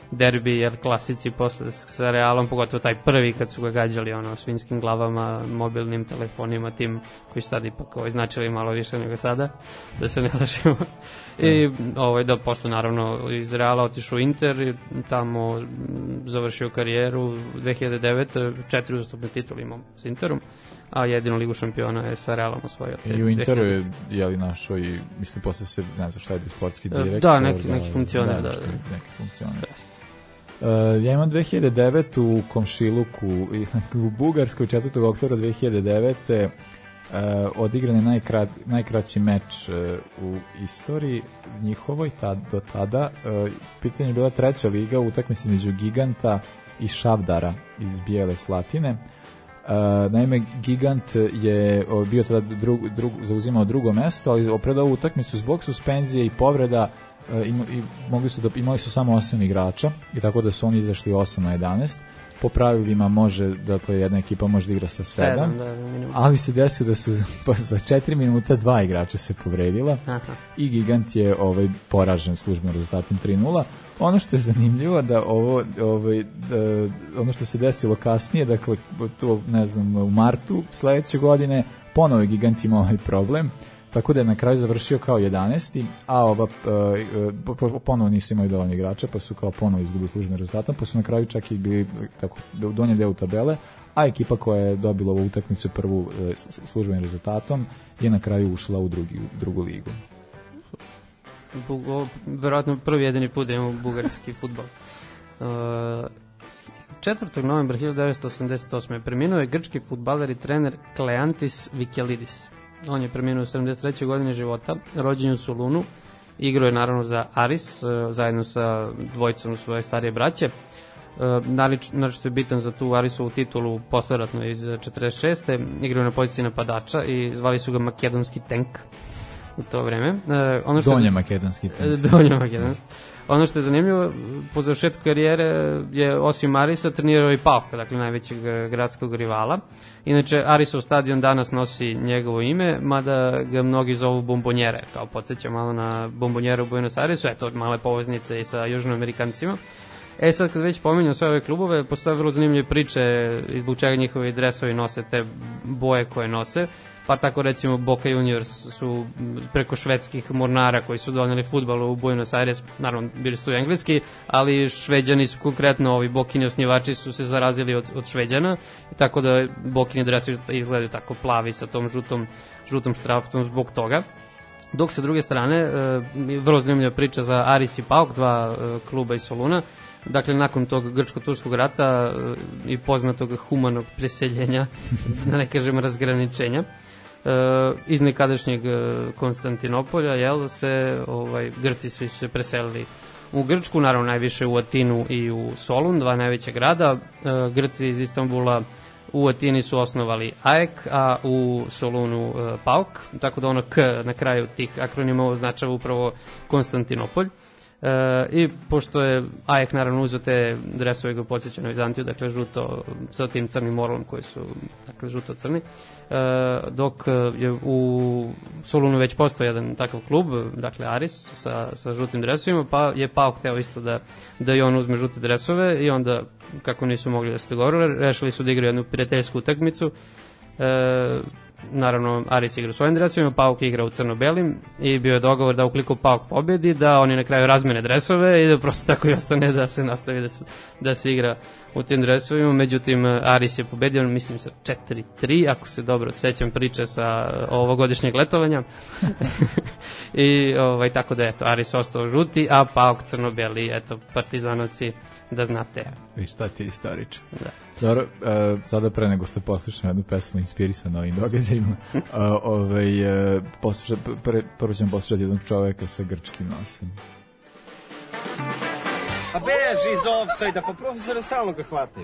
derbi, jer klasici posle sa Realom, pogotovo taj prvi kad su ga gađali ono, svinjskim glavama, mobilnim telefonima, tim koji su tada ipak ovaj, značili malo više nego sada, da se ne lažemo. I ovaj, da posle naravno iz Reala otišao u Inter i tamo završio karijeru dve hiljade devete. četiri uzastopne titule imao s Interom, a jedinu ligu šampiona je sa Realom osvojio. I u Interu je, je li našao i, mislim, posle se, ne znam šta je bio sportski direktor. Da, neki, neki da, funkcioner, da. da, da. Neki funkcioner. Uh, ja imam dve hiljade devete u Komšiluku, u Bugarskoj, četvrtog oktobra dve hiljade devete. Uh, odigran je najkrat, najkraći meč uh, u istoriji njihovoj tad, do tada. Uh, pitanje je bila treća liga, utakmica među Giganta i Šavdara iz Bijele Slatine. Uh, naime, Gigant je bio tada drug, drug, zauzimao drugo mesto, ali opred ovu utakmicu zbog suspenzije i povreda uh, i, i mogli su da, imali su samo osam igrača i tako da su oni izašli osam na jedanaest. Po pravilima može, dakle jedna ekipa može da igra sa sedam, da, ali se desilo da su pa za četiri minuta dva igrača se povredila. Aha. I Gigant je ovaj poražen službenim rezultatom tri nula. Ono što je zanimljivo da ovo ovaj da, ono što se desilo kasnije, dakle to ne znam u martu sledeće godine ponovo je Gigant imao ovaj problem. Tako da je na kraju završio kao jedanaesti, a ova uh, ponovo nisu imali dovoljno igrača, pa su kao ponovo izgubili službenim rezultatom, pa su na kraju čak i bili tako u donjem delu tabele, a ekipa koja je dobila ovu utakmicu prvu uh, službenim rezultatom je na kraju ušla u drugi, drugu ligu. Bugo, verovatno prvi jedini put da imamo bugarski fudbal. Uh, četvrtog novembra hiljadu devetsto osamdeset osme preminuo je grčki fudbaler i trener Kleantis Vikelidis. On je preminuo u sedamdeset trećoj godine života, rođen u Solunu, igrao je naravno za Aris, zajedno sa dvojicom svoje starije braće. Naročito je bitan za tu Arisovu titulu posleratno iz četrdeset šeste. Igrao je na poziciji napadača i zvali su ga Makedonski tank u to vreme. Ono što Donje je, makedonski tank. Donje makedonski. Ono što je zanimljivo, po završetku karijere je osim Arisa trenirao i Paoka, dakle najvećeg gradskog rivala. Inače, Arisov stadion danas nosi njegovo ime, mada ga mnogi zovu Bombonjere, kao podsjeća malo na Bombonjere u Buenos Airesu, eto male poveznice i sa južnoamerikancima. E sad kad već pominjam sve ove klubove, postoje vrlo zanimljive priče zbog čega njihovi dresovi nose te boje koje nose. Pa tako recimo Boca Juniors su preko švedskih mornara koji su doneli fudbal u Buenos Aires, naravno bili su tu engleski, ali Šveđani su konkretno, ovi Bokini osnivači su se zarazili od, od Šveđana, tako da Bokini dresovi izgledaju tako plavi sa tom žutom, žutom štraftom zbog toga. Dok sa druge strane, e, vrlo zanimljiva priča za Aris i Paok, dva e, kluba iz Soluna. Dakle, nakon tog grčko-turskog rata e, i poznatog humanog preseljenja, da ne kažem razgraničenja, e, iz nekadašnjeg Konstantinopolja, jel, se, ovaj, Grci svi su se preselili u Grčku, naravno najviše u Atinu i u Solun, dva najveća grada. E, Grci iz Istanbula u Atini su osnovali A E K, a u Solunu e, Paok, tako da ono K na kraju tih akronima označava upravo Konstantinopolj. E, I pošto je A E K naravno uzeo te dresove ga podsjeća na Vizantiju, dakle žuto sa tim crnim orlom koji su dakle žuto crni, e, dok je u Solunu već postao jedan takav klub, dakle Aris sa, sa žutim dresovima, pa je Paok teo isto da, da i on uzme žute dresove i onda kako nisu mogli da se dogovore, rešili su da igraju jednu prijateljsku utakmicu. E, naravno Aris igra u svojim dresovima, Paok igra u crno-belim i bio je dogovor da ukoliko Paok pobedi, da oni na kraju razmene dresove i da prosto tako i ostane da se nastavi da se, da se igra u tim dresovima. Međutim, Aris je pobedio, mislim sa četiri tri, ako se dobro sećam priče sa ovogodišnjeg letovanja. I ovaj, tako da eto, Aris ostao žuti, a Paok crno-beli, eto, partizanovci, da znate. Vi šta ti istoriča. Da. Dobro, uh, sada pre nego što poslušam jednu pesmu inspirisanu ovim događajima, uh, ovaj, uh, posluša, pre, prvo ćemo poslušati jednog čoveka sa grčkim nosem. A beži iz ofsajda, pa profesora stalno ga hvataju.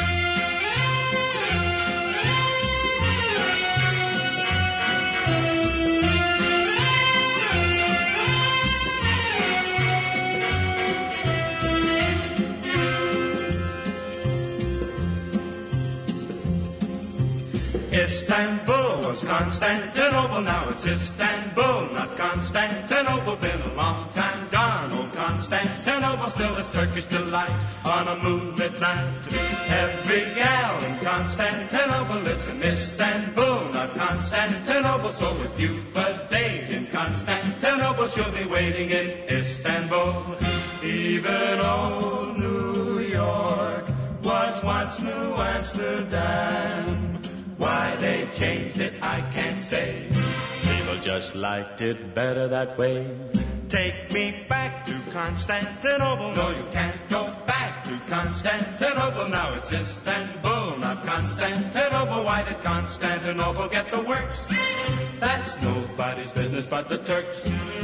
Istanbul was Constantinople, now it's Istanbul, not Constantinople, been a long time gone, old Constantinople. Constantinople, still it's Turkish delight on a moonlit night. Every gal in Constantinople lives in Istanbul, not Constantinople. So if you've a date in Constantinople, she'll be waiting in Istanbul. Even old New York was once New Amsterdam. Why they changed it, I can't say. People just liked it better that way. Take me back to Constantinople. No, you can't go back to Constantinople. Now it's Istanbul, not Constantinople. Why did Constantinople get the works? That's nobody's business but the Turks.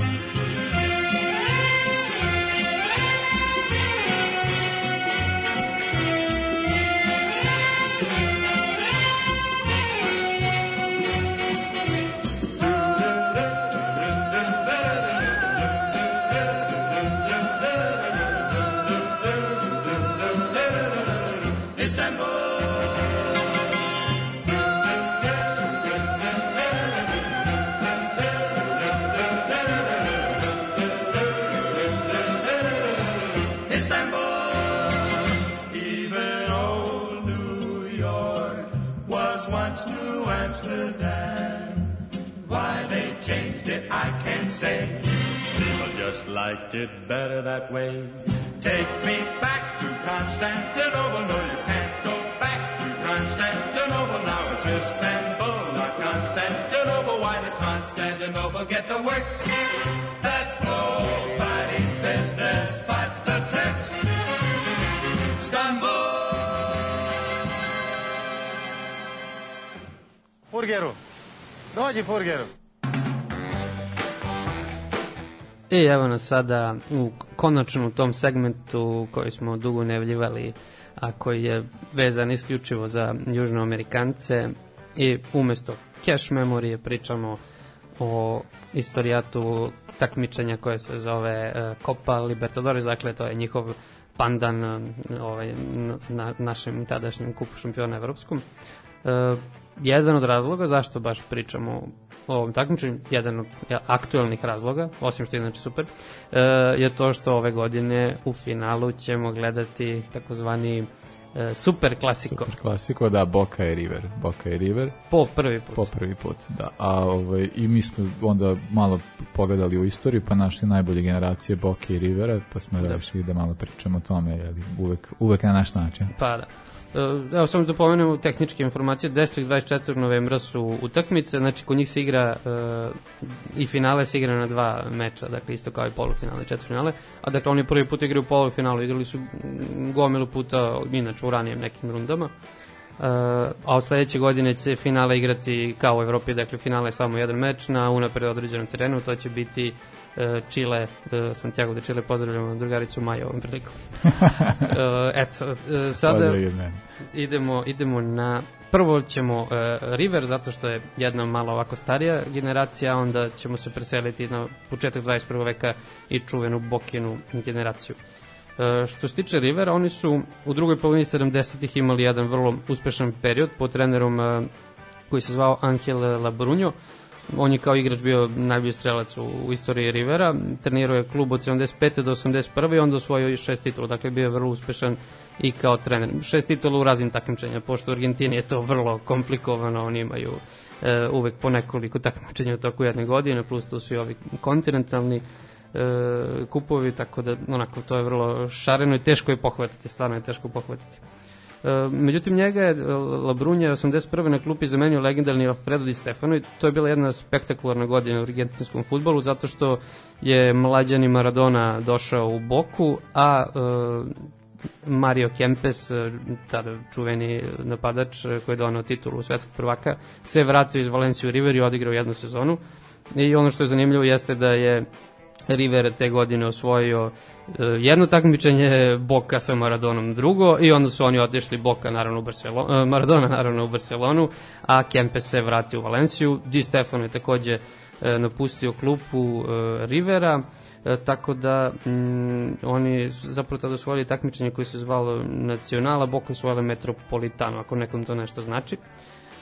Changed it, I can't say. People just liked it better that way. Take me back to Constantinople. No, you can't go back to Constantinople. Now it's Istanbul, not Constantinople. Why did Constantinople get the works? That's nobody's business but the Turks. Istanbul. Furgeru. Dođi, Furgeru. I evo nas sada u konačno u tom segmentu koji smo dugo nevljivali, a koji je vezan isključivo za južnoamerikance, i umesto cash memorije pričamo o istorijatu takmičenja koje se zove uh, Copa Libertadores, dakle to je njihov pandan uh, ovaj, na našem tadašnjem kupu šampiona evropskom. Uh, jedan od razloga zašto baš pričamo o ovom takmičenju, jedan od aktuelnih razloga, osim što je znači super, uh, je to što ove godine u finalu ćemo gledati takozvani uh, super klasiko. Super klasiko, da, Boca i River. Boca i River. Po prvi put. Po prvi put, da. A ovaj, i mi smo onda malo pogledali u istoriju, pa našli najbolje generacije Boca i Rivera, pa smo da rešili da malo pričamo o tome, jeli, uvek, uvek na naš način. Pa da. Evo samo da pomenemo tehničke informacije, desetog i dvadeset četvrtog novembra su utakmice, znači kod njih se igra uh, i finale se igra na dva meča, dakle isto kao i polufinale i četvrtfinale, a dakle oni prvi put igraju u polufinalu, igrali su gomilu puta inače u ranijim nekim rundama, uh, a od sledeće godine će finale igrati kao u Evropi, dakle finale je samo jedan meč na unapred određenom terenu, to će biti Chile, Santiago de Chile, pozdravljamo drugaricu Maju ovom prilikom. Eto, sada idemo, idemo na, prvo ćemo uh, River, zato što je jedna malo ovako starija generacija, onda ćemo se preseliti na početak dvadeset prvog veka i čuvenu Bokinu generaciju. Uh, što se tiče Rivera, oni su u drugoj polovini sedamdesetih imali jedan vrlo uspešan period pod trenerom uh, koji se zvao Angel Labrunjo. On je kao igrač bio najbolji strelac u, u istoriji Rivera, trenirao je klub od sedamdeset pete do osamdeset prve i onda osvojio i šest titula, dakle bio je vrlo uspešan i kao trener. Šest titula u raznim takmičenja, pošto u Argentini je to vrlo komplikovano, oni imaju e, uvek po nekoliko takmičenja u toku jedne godine, plus tu su i ovi kontinentalni e, kupovi, tako da onako to je vrlo šareno i teško je pohvatiti, stvarno je teško pohvatiti. Međutim, njega je Labrunja osamdeset prve na klupi zamenio legendarni Alfredo Di Stefano i to je bila jedna spektakularna godina u argentinskom fudbalu, zato što je mlađani Maradona došao u Boku, a uh, Mario Kempes, tada čuveni napadač koji je donao titulu svetskog prvaka, se vratio iz Valencije u River i odigrao jednu sezonu. I ono što je zanimljivo jeste da je River te godine osvojio uh, jedno takmičenje, Boca sa Maradonom drugo, i onda su oni otišli, Boca naravno u Barcelonu, uh, Maradona naravno u Barcelonu, a Kempes se vratio u Valenciju. Di Stefano je takođe uh, napustio klupu uh, Rivera, uh, tako da um, oni su zapravo tada osvojili takmičenje koje se zvalo Nacionala, Boca osvojila Metropolitano, ako nekom to nešto znači.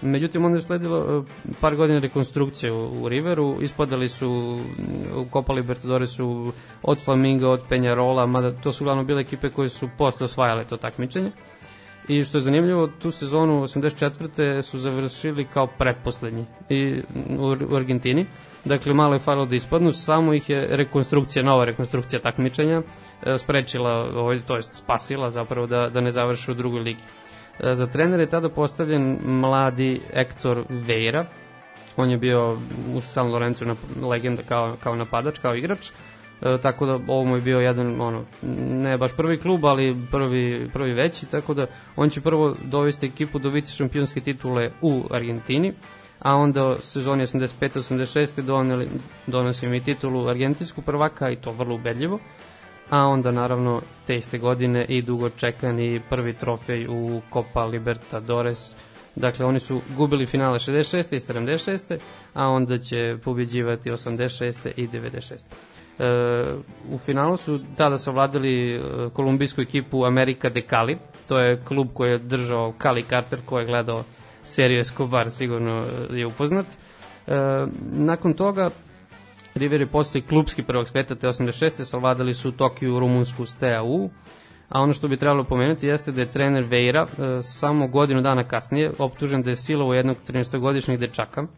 Međutim, onda je sledilo par godina rekonstrukcije u, u Riveru, ispadali su u Copa Libertadoresu od Flaminga, od Penjarola, mada to su uglavnom bile ekipe koje su posle osvajale to takmičenje. I što je zanimljivo, tu sezonu osamdeset četvrte su završili kao pretposlednji i u, u Argentini. Dakle, malo je falilo da ispadnu, samo ih je rekonstrukcija, nova rekonstrukcija takmičenja sprečila, to je spasila zapravo da, da ne završe u drugoj ligi. Za trener je tada postavljen mladi Hector Vieira. On je bio u San Lorenzu legenda kao, kao napadač, kao igrač. E, tako da ovo mu je bio jedan, ono, ne baš prvi klub, ali prvi, prvi veći, tako da on će prvo dovesti ekipu do vice šampionske titule u Argentini, a onda u sezoni osamdeset pete osamdeset šeste doneli, donosi mi titulu argentinskog prvaka i to vrlo ubedljivo. A onda naravno te iste godine i dugo čekani prvi trofej u Copa Libertadores. Dakle, oni su gubili finale šezdeset šeste i sedamdeset šeste, a onda će pobjeđivati osamdeset šeste i devedeset šeste. E, u finalu su tada savladali kolumbijsku ekipu America de Cali. To je klub koji je držao Cali Carter, koji je gledao seriju Escobar, sigurno je upoznat. E, nakon toga River je postao klubski prvak sveta te osamdeset šeste savladali su Tokiju, Rumunsku, Steaua. A ono što bi trebalo pomenuti jeste da je trener Vieira e, samo godinu dana kasnije optužen da je silovao jednog trinaestogodišnjeg dečaka. E,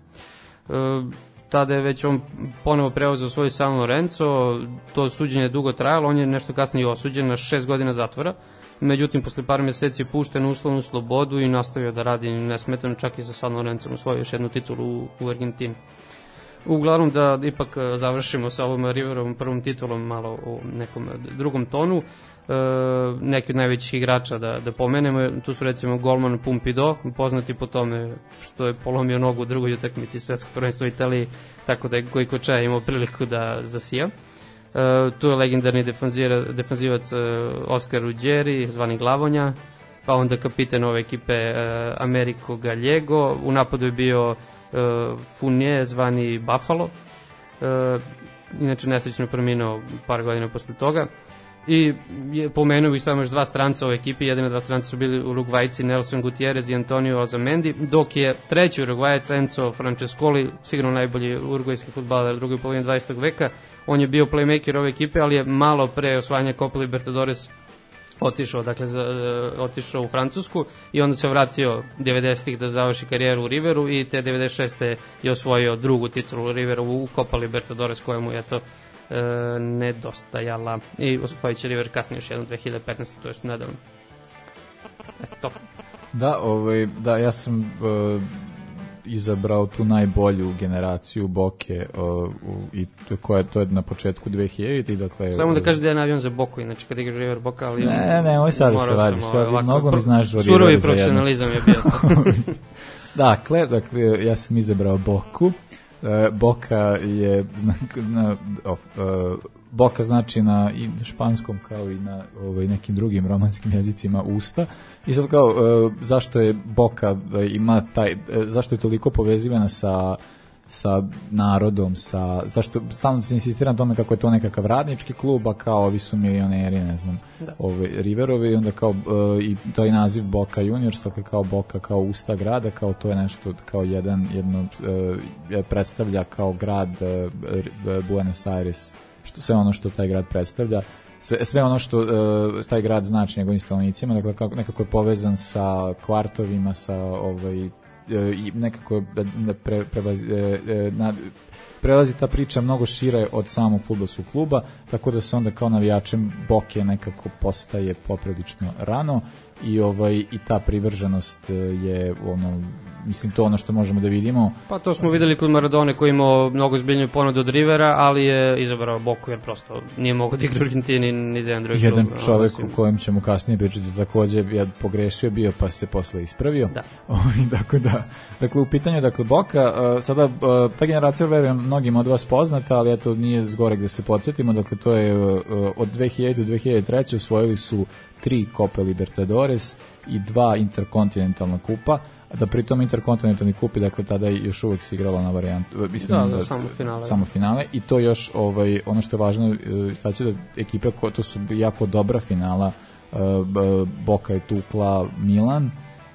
tada je već on ponovo preuzeo svoj San Lorenzo, to suđenje je dugo trajalo, on je nešto kasnije osuđen na šest godina zatvora. Međutim, posle par meseci je pušten u uslovnu slobodu i nastavio da radi nesmetano, čak i sa San Lorenzom, osvojio još jednu titulu u, u Argentini. Uglavnom da ipak završimo sa ovom Riverovom prvom titulom malo u nekom drugom tonu. E, neki od najvećih igrača da, da pomenemo, tu su recimo golman Pumpido, poznati po tome što je polomio nogu u drugoj utakmici svetskog prvenstva u Italiji, tako da je Gojko Čaja imao priliku da zasija. E, tu je legendarni defanzivac Oskar Ruggeri, zvani Glavonja, pa onda kapitan ove ekipe e, Americo Gallego, u napadu je bio Uh, Funje, zvani Buffalo, uh, inače nesrećno preminuo par godina posle toga. I je, pomenuo bih samo još dva stranca u ekipi, jedine dva stranca su bili Urugvajci Nelson Gutierrez i Antonio Ozamendi, dok je treći Urugvajac Enzo Francescoli, sigurno najbolji urugvajski fudbaler drugoj polovini dvadesetog veka. On je bio playmaker ove ekipe, ali je malo pre osvajanja Copa Libertadores otišao, dakle, za, otišao u Francusku i onda se vratio devedesetih da završi karijeru u Riveru i te devedeset šeste je osvojio drugu titulu u Riveru u Copa Libertadores koja mu je to e, nedostajala i osvojit će River kasnije još jednu dve hiljade petnaeste. to je nedavno. Eto. Da, ovaj, da, ja sam uh, izabrao tu najbolju generaciju Boke uh, u, i to, koja, to je na početku dve hiljaditih. Dakle, samo da kažeš da je navion za Boku, inače kad igra River Boka, ali... Ne, ne, ovo sad se radi, sve, mnogo mi znaš o Riveru. Surovi profesionalizam je bio. dakle, dakle, ja sam izabrao Boku. Uh, Boka je... Na, oh, uh, Boka znači na i španskom kao i na ovaj, nekim drugim romanskim jezicima usta. I sad kao, e, zašto je Boka ima taj, e, zašto je toliko povezivana sa, sa narodom, sa, zašto stalno se insistira na tome kako je to nekakav radnički klub, a kao ovi su milioneri, ne znam, ove Riverovi, i onda kao e, i to je naziv Boka Juniors, dakle kao Boka kao usta grada, kao to je nešto, kao jedan, jedno, e, predstavlja kao grad e, Buenos Aires, što sve ono što taj grad predstavlja, sve, sve ono što uh, taj grad znači njegovim stanovnicima, dakle kako, nekako je povezan sa kvartovima, sa ovaj, uh, i nekako pre, prelazi, uh, na, prelazi ta priča mnogo šire od samog fudbalskog kluba, tako da se onda kao navijačem Boke nekako postaje poprilično rano i ovaj i ta privrženost je ono, mislim, to ono što možemo da vidimo. Pa to smo videli kod Maradone koji imao mnogo zbiljniju ponudu od Rivera, ali je izabrao Boku jer prosto nije mogao da igra u Argentini ni za jedan drugi klub. Jedan čovek u kojem ćemo kasnije pričati takođe je pogrešio bio pa se posle ispravio. Da. Dakle, da. Dakle, u pitanju, dakle, Boka, sada ta generacija verujem mnogim od vas poznata, ali eto nije zgorek da se podsjetimo, dakle to je od dve hiljadite do dve hiljade treće osvojili su tri Copa Libertadores i dva interkontinentalna kupa, da pritom interkontinentalni kupi, dakle tada je još uvek se igralo na varijantu, mislim da, da, da, samo finale. Samo finale i to još ovaj ono što je važno istaći da ekipe to su jako dobra finala, Boka je tukla Milan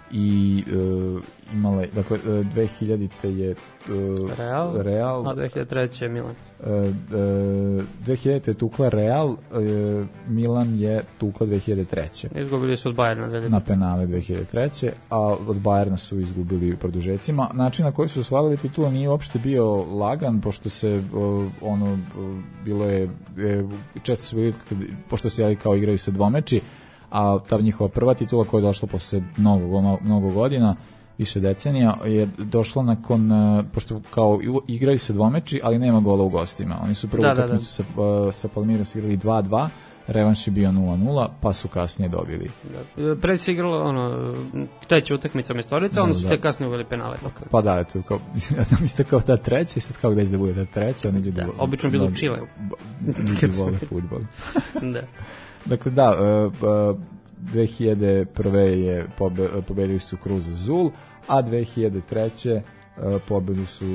i uh, imala, dakle, uh, dve hiljadite je uh, Real, Real, a dve hiljade treće je Milan. Uh, uh, dve hiljadite je tukla Real, uh, Milan je tukla dve hiljade treće. Izgubili su od Bayerna na penale dve hiljade treće, a od Bayerna su izgubili u produžecima. Način na koji su osvajali titulu nije uopšte bio lagan, pošto se uh, ono, uh, bilo je, je često su bili, pošto se jeli kao igraju se dvomeči, a ta njihova prva titula koja je došla posle mnogo, mnogo godina, više decenija, je došla nakon, pošto kao igraju se dvomeči, ali nema gola u gostima. Oni su prvu utakmicu da, da. sa, sa Palmirom igrali dva dva, revanš je bio nula nula, pa su kasnije dobili. Da. Pre se igralo ono, treća utakmica Mestorica, onda su da. te kasnije uveli penale. Pa da, eto, kao, ja sam isto kao ta treća i sad kao gde će da bude ta treća, oni ljudi... Da, obično bilo u Čile. Ljudi vole futbol. Da. Dakle, da, dve hiljade prve je pobe, pobedili su Cruz Azul, a dve hiljade treće pobedu su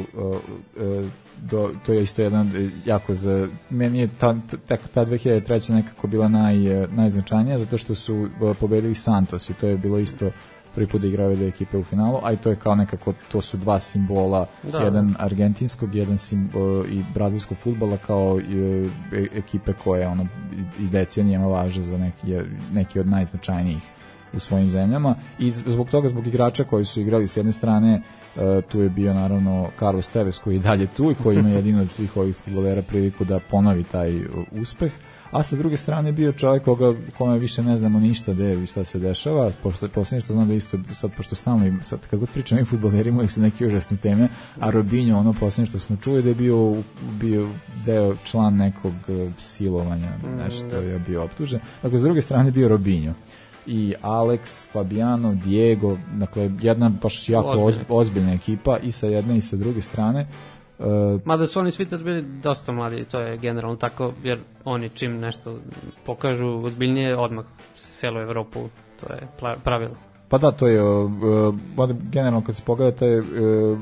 do, to je isto jedan jako za meni je ta, ta, ta dve hiljade treće nekako bila naj, najznačajnija zato što su pobedili Santos i to je bilo isto prvi put da igraju dve ekipe u finalu, a i to je kao nekako, to su dva simbola, da. jedan argentinskog, jedan simbol, i brazilskog fudbala kao i, e, ekipe koje ono, i, i decenijama važe za neki, neki od najznačajnijih u svojim zemljama i zbog toga, zbog igrača koji su igrali s jedne strane, uh, tu je bio naravno Carlos Tevez koji je dalje tu i koji ima jedino od svih ovih fudbalera priliku da ponovi taj uh, uspeh, a sa druge strane bio čovjek koga, kome više ne znamo ništa gde šta se dešava, pošto posljednje što znam da isto sad, pošto stalno, sad kad god pričam i fudbalerima ih su neke užasne teme, a Robinho, ono posljednje što smo čuli da je bio, bio deo član nekog uh, silovanja, nešto je bio optužen, dakle s druge strane bio Robinho i Alex, Fabiano, Diego, dakle jedna baš jako ozbiljna, ozbiljna ekipa i sa jedne i sa druge strane. Uh, Mada su oni svi tad bili dosta mladi, to je generalno tako, jer oni čim nešto pokažu ozbiljnije, odmah sele u Evropu, to je pravilo. Pa da, to je, uh, generalno kad se pogledate, uh,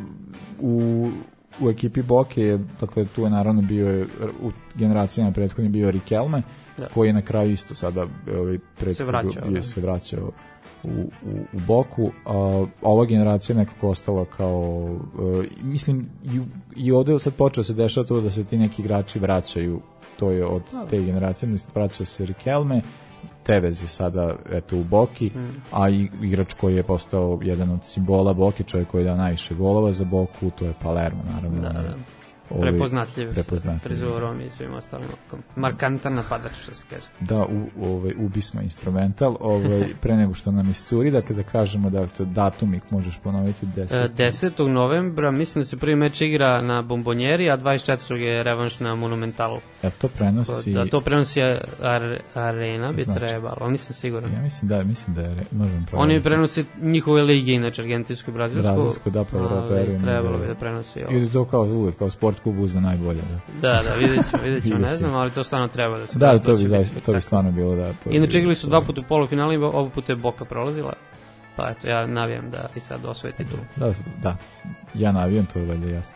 u, u ekipi Boke, dakle tu je naravno bio, u generacijama prethodnih bio Riquelme, da. koji je na kraju isto sada ovaj, se vraćao, bio, se vraćao u, u, u Boku. A, ova generacija nekako ostala kao, a, mislim, i, i ovde sad počeo se dešava to da se ti neki igrači vraćaju, to je od da. te generacije, vraćao se Riquelme, Tevez je sada eto u Boki, mm. a igrač koji je postao jedan od simbola Boke, čovjek koji je dao najviše golova za Boku, to je Palermo, naravno. Da, da. Prepoznatljiv, prepoznatljiv sa frizurom i svim ostalim. Markantan napadač, što se kaže. Da, u, ovaj, ubismo instrumental. Ovaj, pre nego što nam iscuri, dakle da kažemo da to datum ih možeš ponoviti. desetog novembra, mislim da se prvi meč igra na Bombonjeri, a dvadeset četvrtog je revanš na Monumentalu. Ja to prenosi... Da, to prenosi ar, Arena, bi znači, trebalo, ali nisam siguran. Ja mislim da, mislim da je... Možem Oni prenose njihove lige, inače, argentinsku i brazilsku. Brazilsku, da, pa verujem. Trebalo bi da prenosi ovo. Ili to kao uvek, kao sport klub uzme najbolje. Da, da, da vidjet ćemo, vidjet ćemo, ne znam, ali to stvarno treba da se... Da, to bi, zaista, to bi stvarno bilo, da. To Inače, igrali su dva puta u polufinalu i oba puta je Boka prolazila, pa eto, ja navijam da i sad osvoje titulu. Da, da, ja navijam, to je valjda jasno.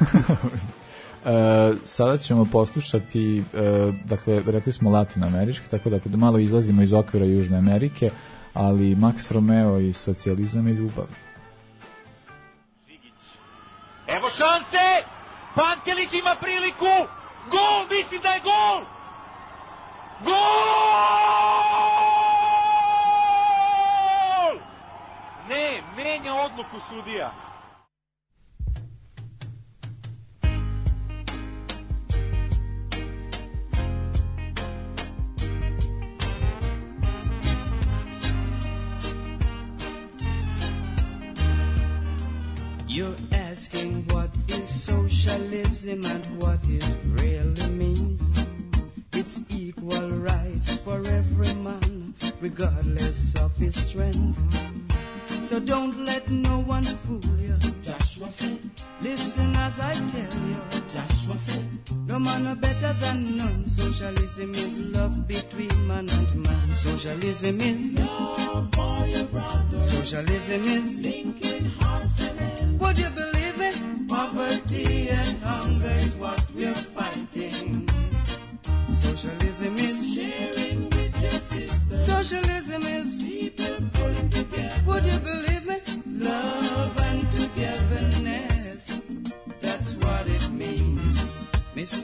Uh, sada ćemo poslušati, uh, dakle, rekli smo latinoamerički, tako da malo izlazimo iz okvira Južne Amerike, ali Max Romeo i socijalizam i ljubav. Evo šanse! Pantelić ima priliku! Gol! Mislim da je gol! Gol! Ne, menja odluku sudija. You're asking what is socialism and what it really means. It's equal rights for every man, regardless of his strength. So don't let no one fool you. Joshua said, listen as I tell you. Joshua said, no man are better than none. Socialism is love between man and man. Socialism is love for your brother. Socialism is linking hearts and heads. Would you believe me? Poverty and hunger is what we're fighting. Socialism is sharing with your sister. Socialism is people pulling together. Would you believe me?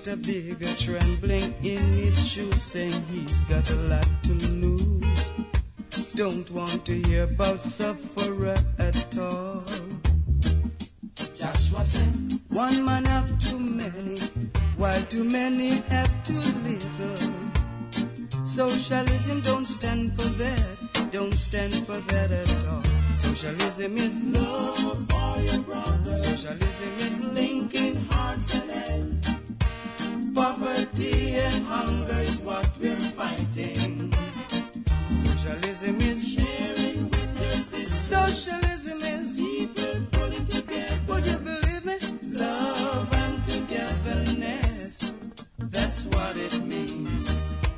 just a bigger trembling in his shoes, saying he's got a lot to lose. Don't want to hear about sufferer at all. Joshua said, one man have too many, while too many have too little. Socialism don't stand for that, don't stand for that at all. Socialism is love for your brother. Socialism is linking hearts and heads. Poverty and hunger is what we're fighting. Socialism is sharing with your sisters. Socialism is people pulling together. Would you believe me? Love and togetherness. That's what it means.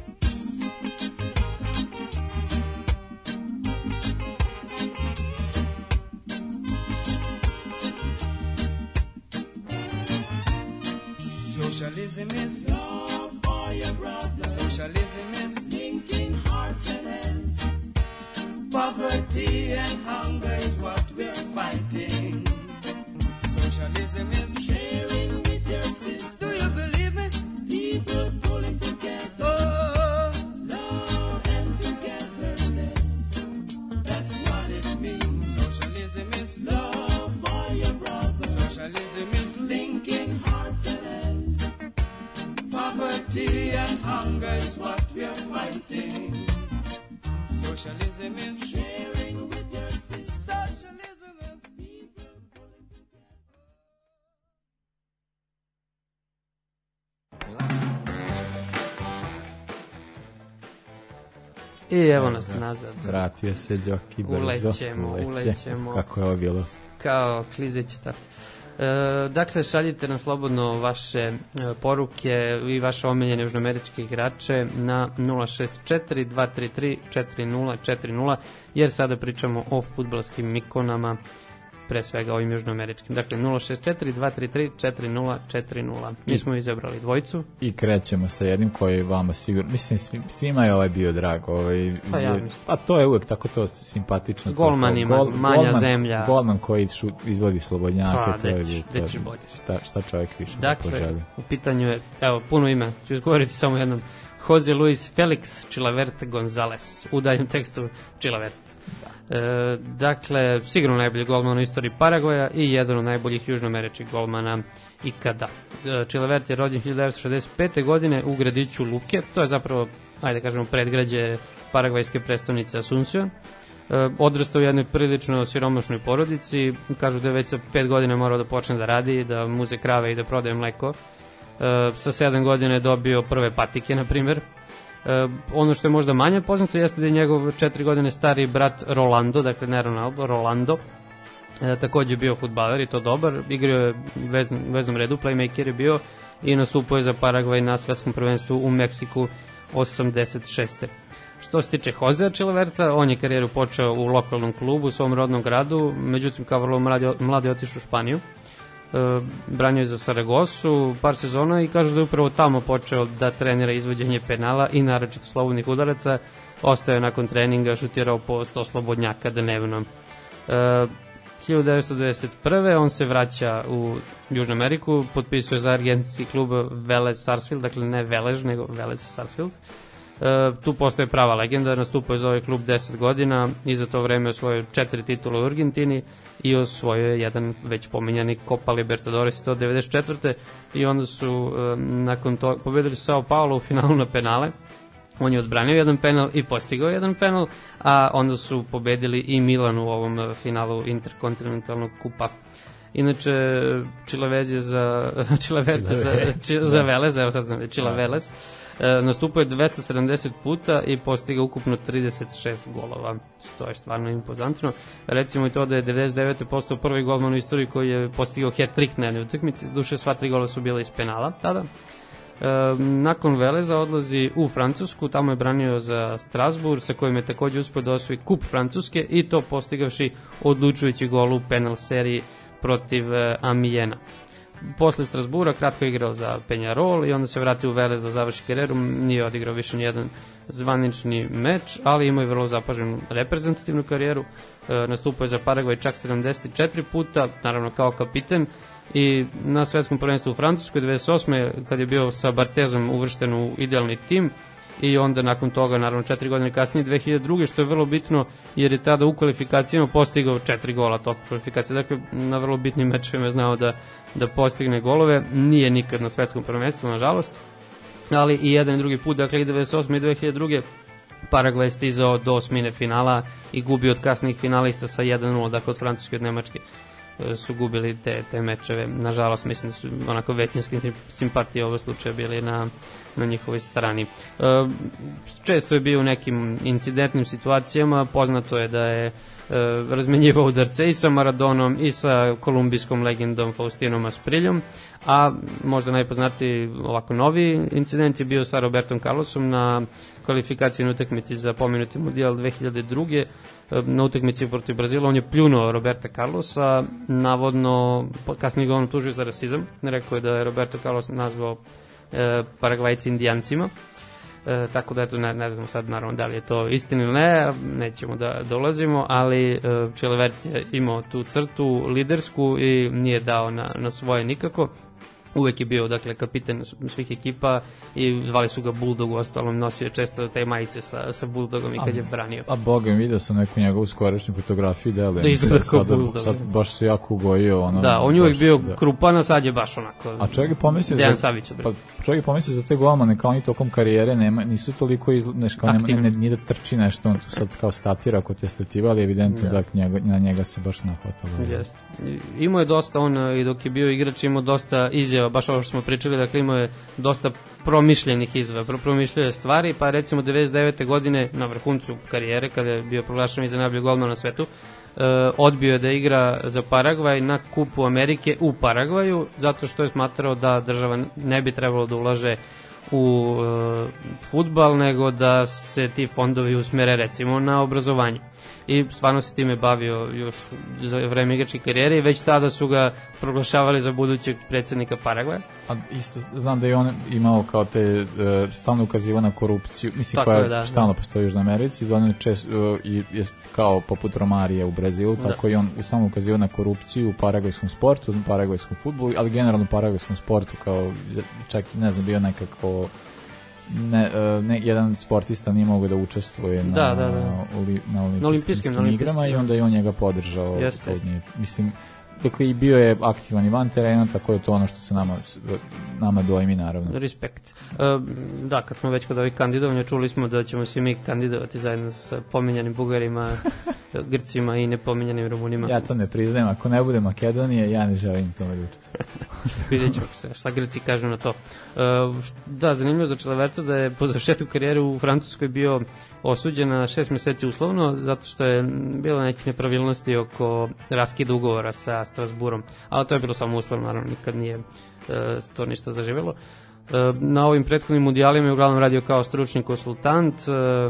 Socialism is love for your brother. Socialism is linking hearts and heads. Poverty and hunger is what we're fighting. Socialism is sharing with your sisters. Do you believe me? People pulling together. Oh, love and togetherness. That's what it means. Socialism is love for your brother. Socialism is linking hearts and heads. Poverty and hunger is what we're fighting. Socialism is sharing with your sisters. Socialism is people pulling together. I evo nas nazad. Vratio se Đoki brzo. Ulećemo, ulećemo. Kako je ovo bilo? Kao klizeći start. E, dakle, šaljite nam slobodno vaše e, poruke i vaše omiljene južnoameričke igrače na nula šest četiri dva tri tri četiri nula četiri nula, jer sada pričamo o fudbalskim ikonama, pre svega ovim južnoameričkim. Dakle, nula šest četiri dva tri tri četiri nula četiri nula. Mi smo izabrali dvojicu. I krećemo sa jednim koji vama sigurno, mislim, svima je ovaj bio drag. Ovaj, pa ja mislim. Pa to je uvek tako to simpatično. Golmanima, Gol, manja golman, zemlja. Golman koji šu, izvodi slobodnjake, pa, to je bio. Šta, šta čovjek više dakle, da poželi. U pitanju je, evo, puno ime, ću izgovoriti samo jednom. Jose Luis Felix Chilavert Gonzalez, u daljem tekstu Chilavert. E, dakle, sigurno najbolji golman u istoriji Paragoja i jedan od najboljih južnoameričkih golmana ikada. E, Chilavert je rođen hiljadu devetsto šezdeset pete. godine u gradiću Luke, to je zapravo, ajde kažemo, predgrađe paragvajske prestonice Asuncion. E, odrastao u jednoj prilično siromašnoj porodici, kažu da je već sa pet godina morao da počne da radi, da muze krave i da prodaje mleko. E, sa sedam godina je dobio prve patike, na primjer. Uh, ono što je možda manje poznato jeste da je njegov četiri godine stari brat Rolando, dakle ne Ronaldo, Rolando, uh, takođe bio fudbaler i to dobar, igrao je u veznom, veznom redu, playmaker je bio i nastupao je za Paragvaj na svetskom prvenstvu u Meksiku osamdeset šeste. Što se tiče Josea Chilaverta, on je karijeru počeo u lokalnom klubu u svom rodnom gradu, međutim kao vrlo mladi, mladi otišao u Španiju. Uh, branio je za Saragosu par sezona i kažu da je upravo tamo počeo da trenira izvođenje penala i naročito slobodnih udaraca. Ostao je nakon treninga, šutirao po sto slobodnjaka dnevno. Uh, hiljadu devetsto devedeset prve. on se vraća u Južnu Ameriku, potpisuje za argentinski klub Vélez Sarsfield, dakle ne Velež, nego Vélez Sarsfield. Uh, tu postoje prava legenda, nastupao je za ovaj klub deset godina i za to vreme osvojio četiri titula u Argentini i osvojio je jedan već pomenjani Copa Libertadores i to devedeset četvrte. i onda su uh, nakon toga pobedili su Sao Paulo u finalu na penale. On je odbranio jedan penal i postigao jedan penal, a onda su pobedili i Milan u ovom finalu Interkontinentalnog kupa. Inače, Chilavez je za Chilaverta za, za Velez, evo sad znam, Chilavelez, e, nastupao je dvesta sedamdeset puta i postigao ukupno trideset šest golova. To je stvarno impozantno. Recimo i to da je devedeset devete postao prvi golman u istoriji koji je postigao hat-trick na jednoj utakmici, duše sva tri gola su bila iz penala tada. E, nakon Veleza odlazi u Francusku, tamo je branio za Strasbourg, sa kojim je takođe uspio da osvoji kup Francuske i to postigavši odlučujući gol u penal seriji protiv e, Amiena. Posle Strasbura kratko je igrao za Peñarol i onda se vratio u Velez da završi karijeru, nije odigrao više nijedan zvanični meč, ali imao je vrlo zapaženu reprezentativnu karijeru, e, nastupao je za Paragvaj čak sedamdeset četiri puta, naravno kao kapiten, i na svetskom prvenstvu u Francuskoj devedeset osme kad je bio sa Bartezom uvršten u idealni tim i onda nakon toga, naravno četiri godine kasnije, dve hiljade druge, što je vrlo bitno jer je tada u kvalifikacijama postigao četiri gola tokom kvalifikacije, dakle na vrlo bitnim mečevima je znao da, da postigne golove, nije nikad na svetskom prvenstvu, nažalost, ali i jedan i drugi put, dakle i devedeset osme i dve hiljade druge Paragvaj je stizao do osmine finala i gubio od kasnih finalista sa jedan nula, dakle od Francuske od Nemačke su gubili te, te mečeve. Nažalost, mislim da su onako većinski simpatije ovog slučaja bili na, na njihovoj strani. E, često je bio u nekim incidentnim situacijama, poznato je da je e, razmenjivao udarce i sa Maradonom i sa kolumbijskom legendom Faustinom Aspriljom, a možda najpoznatiji ovako novi incident je bio sa Robertom Carlosom na kvalifikacijnoj utakmici za pomenuti mundijal dve hiljade druge. Na utakmici protiv Brazila on je pljunuo Roberta Carlosa, navodno kasnije ga on tužio za rasizam, rekao je da je Roberto Carlos nazvao e, Paragvajci indijancima, e, tako da eto, ne, ne znam sad naravno da li je to istina ili ne, nećemo da dolazimo, ali e, Chilavert je imao tu crtu lidersku i nije dao na, na svoje nikako. Uvek je bio, dakle, kapiten svih ekipa i zvali su ga Bulldog, u ostalom nosio često te majice sa, sa Bulldogom i kad je branio. A, a boga mi vidio sam neku njegovu skorašnju fotografiju, deluje. Da izgleda kao Bulldog. Sad baš se jako ugojio. Ono, da, on je uvek bio da. krupan, a sad je baš onako. A čovjek je pomislio Dejan za, Savić, pa, čovjek je pomislio za te golmane, kao oni tokom karijere nema, nisu toliko iz, neš, kao nema, ne, nije da trči nešto, on tu sad kao statira kod te stativa, ali evidentno da, da njega, na njega se baš nahvatalo. Jest. Imao je dosta, on i dok je bio igrač, imao dosta izjava, baš ovo što smo pričali, dakle imao je dosta promišljenih izjava, promišljene stvari, pa recimo devedeset devete godine na vrhuncu karijere, kada je bio proglašen i za najbolji golman na svetu, Uh, odbio je da igra za Paragvaj na Kupu Amerike u Paragvaju, zato što je smatrao da država ne bi trebalo da ulaže u uh, fudbal, nego da se ti fondovi usmere recimo na obrazovanje. I stvarno se time bavio još za vreme igračke karijere i već tada su ga proglašavali za budućeg predsjednika Paragvaja. A isto znam da je on imao kao te uh, stalno ukazivo na korupciju, mislim tako koja je, da, stalno da. Postoji u Južnoj Americi, da on čest, uh, i, je kao poput Romarije u Brazilu, da. Tako i on stalno ukazivo na korupciju u paragvajskom sportu, u paragvajskom fudbalu, ali generalno u paragvajskom sportu, kao čak ne znam, bio nekako Ne, ne, jedan sportista nije mogao da učestvuje na, da, da, da. Oli, na olimpijskim, na olimpijskim igrama olimpijskim, i onda je on njega podržao. Jeste, jeste. Mislim, dakle i bio je aktivan i van terena, tako da to ono što se nama, nama dojmi naravno. Respekt. Uh, da, kad smo već kod ovih kandidovanja, čuli smo da ćemo se mi kandidovati zajedno sa pominjanim Bugarima, Grcima i nepominjanim Rumunima. Ja to ne priznajem, ako ne bude Makedonije, ja ne želim to da učestvujem. Vidjet ćemo šta Grci kažu na to. Uh, da, zanimljivo za Chilaverta da je po završetku karijere u Francuskoj bio osuđen na šest meseci uslovno, zato što je bilo nekih nepravilnosti oko raskida ugovora sa Strasburom, ali to je bilo samo uslovno, naravno nikad nije uh, to ništa zaživelo. Uh, na ovim prethodnim mundijalima je uglavnom radio kao stručni konsultant, uh,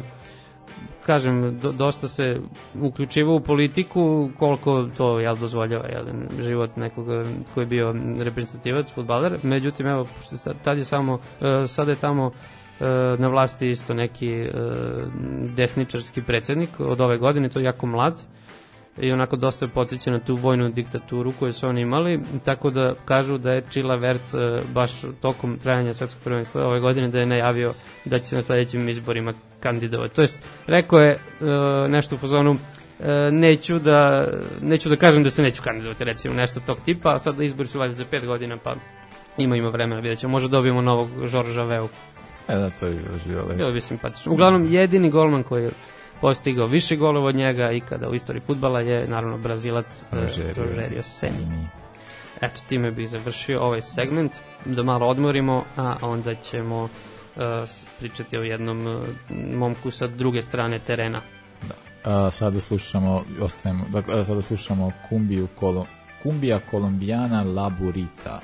kažem, do, dosta se uključivao u politiku, koliko to jel, dozvoljava jel, život nekoga koji je bio reprezentativac, fudbaler, međutim, evo, pošto tad je samo, uh, sada je tamo uh, na vlasti isto neki uh, desničarski predsjednik od ove godine, to je jako mlad, i onako dosta je podsjeća na tu vojnu diktaturu koju su oni imali, tako da kažu da je Chilavert uh, baš tokom trajanja svetskog prvenstva ove godine da je najavio da će se na sledećim izborima kandidovati. To jest, rekao je uh, nešto u fazonu, uh, neću, da, neću da kažem da se neću kandidovati, recimo nešto tog tipa, a sad izbori su valjda za pet godina, pa ima ima vremena, vidjet ćemo, možda dobijemo novog Žorža Veu. E da, to je bilo lepo. Bilo bi simpatično. Uglavnom, jedini golman koji je postigao više golova od njega ikada u istoriji fudbala je naravno Brazilac Rogerio Ceni. Eto, time bih završio ovaj segment, da malo odmorimo, a onda ćemo uh, pričati o jednom uh, momku sa druge strane terena. Da. A, sada slušamo, ostajemo, dakle, sada slušamo Kumbiju Kolo, Kumbija Kolombijana La Burrita.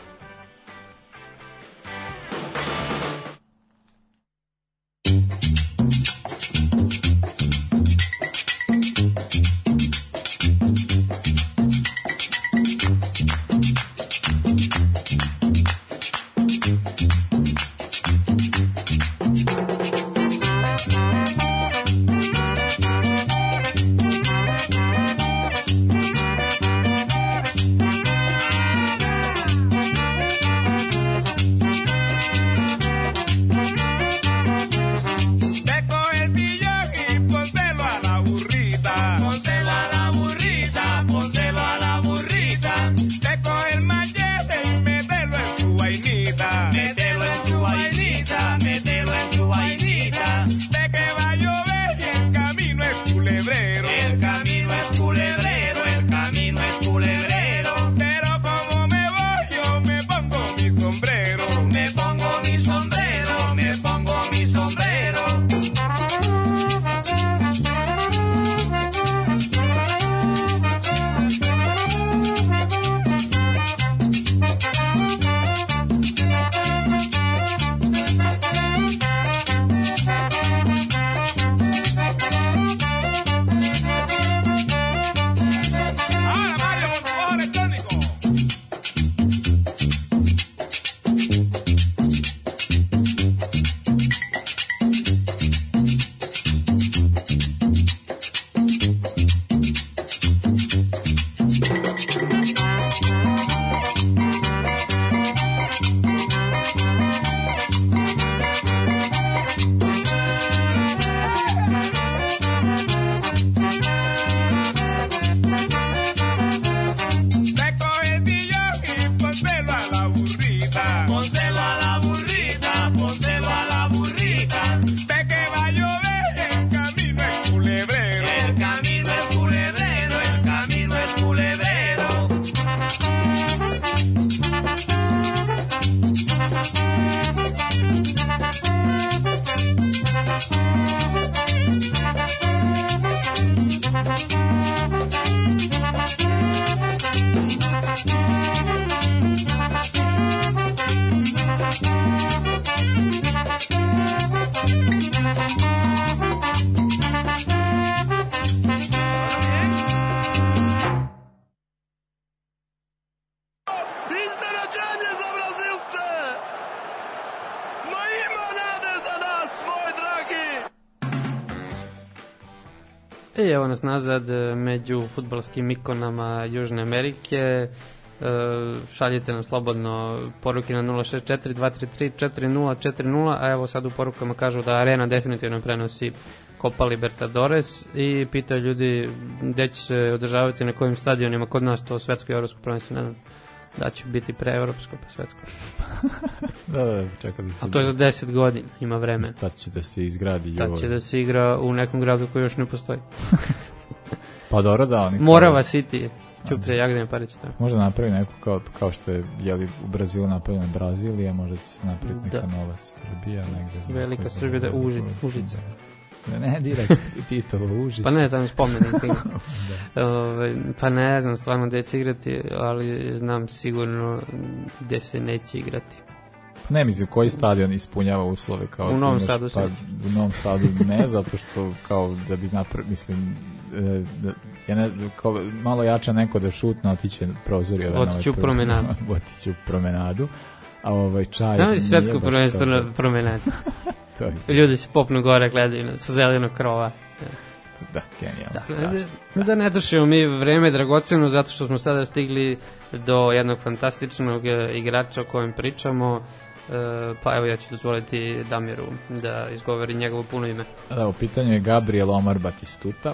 I evo nas nazad među fudbalskim ikonama Južne Amerike. Šaljite nam slobodno poruke na nula šest četiri dva tri tri četiri nula četiri nula, a evo sad u porukama kažu da Arena definitivno prenosi Copa Libertadores i pitaju ljudi gde će se održavati, na kojim stadionima kod nas, to svetsko i evropsko prvenstvo, ne znam da će biti pre evropsko pa svetsko. Da, da, čekali se. A to je za deset godina, ima vremena. Tad će da se izgradi. Tad će da se igra u nekom gradu koji još ne postoji. Pa dobro da oni... Morava City, Ćuprije, Jagodina, Parić. Možda napravi neku kao, kao što je jeli, u Brazilu napravljena Brazilija, možda će se napraviti neka da. Nova Srbija. Negde, velika Srbija, da je Užic, Užica. Ne, ne, direkt Titovo Užica. Pa ne, tamo spomenim. Ove, pa ne znam stvarno gde će igrati, ali znam sigurno gde se neće igrati. Pa ne mislim, koji stadion ispunjava uslove kao u Novom Sadu? Pa, u Novom Sadu ne, zato što kao da bi napravio, mislim, da, ja ne, kao, malo jača neko da šutne, otiće prozori. Otiće u promenadu. Otiće u promenadu. A ovaj čaj... Znam li svetsko prvenstvo na promenadu? Ljudi se popnu gore, gledaju na, sa zelenog krova. Da, genijalno. Da, da, da ne trošimo mi vreme dragoceno, zato što smo sada stigli do jednog fantastičnog igrača o kojem pričamo. E, pa evo ja ću dozvoliti Damiru da izgovori njegovo puno ime. Da, u pitanju je Gabriel Omar Batistuta.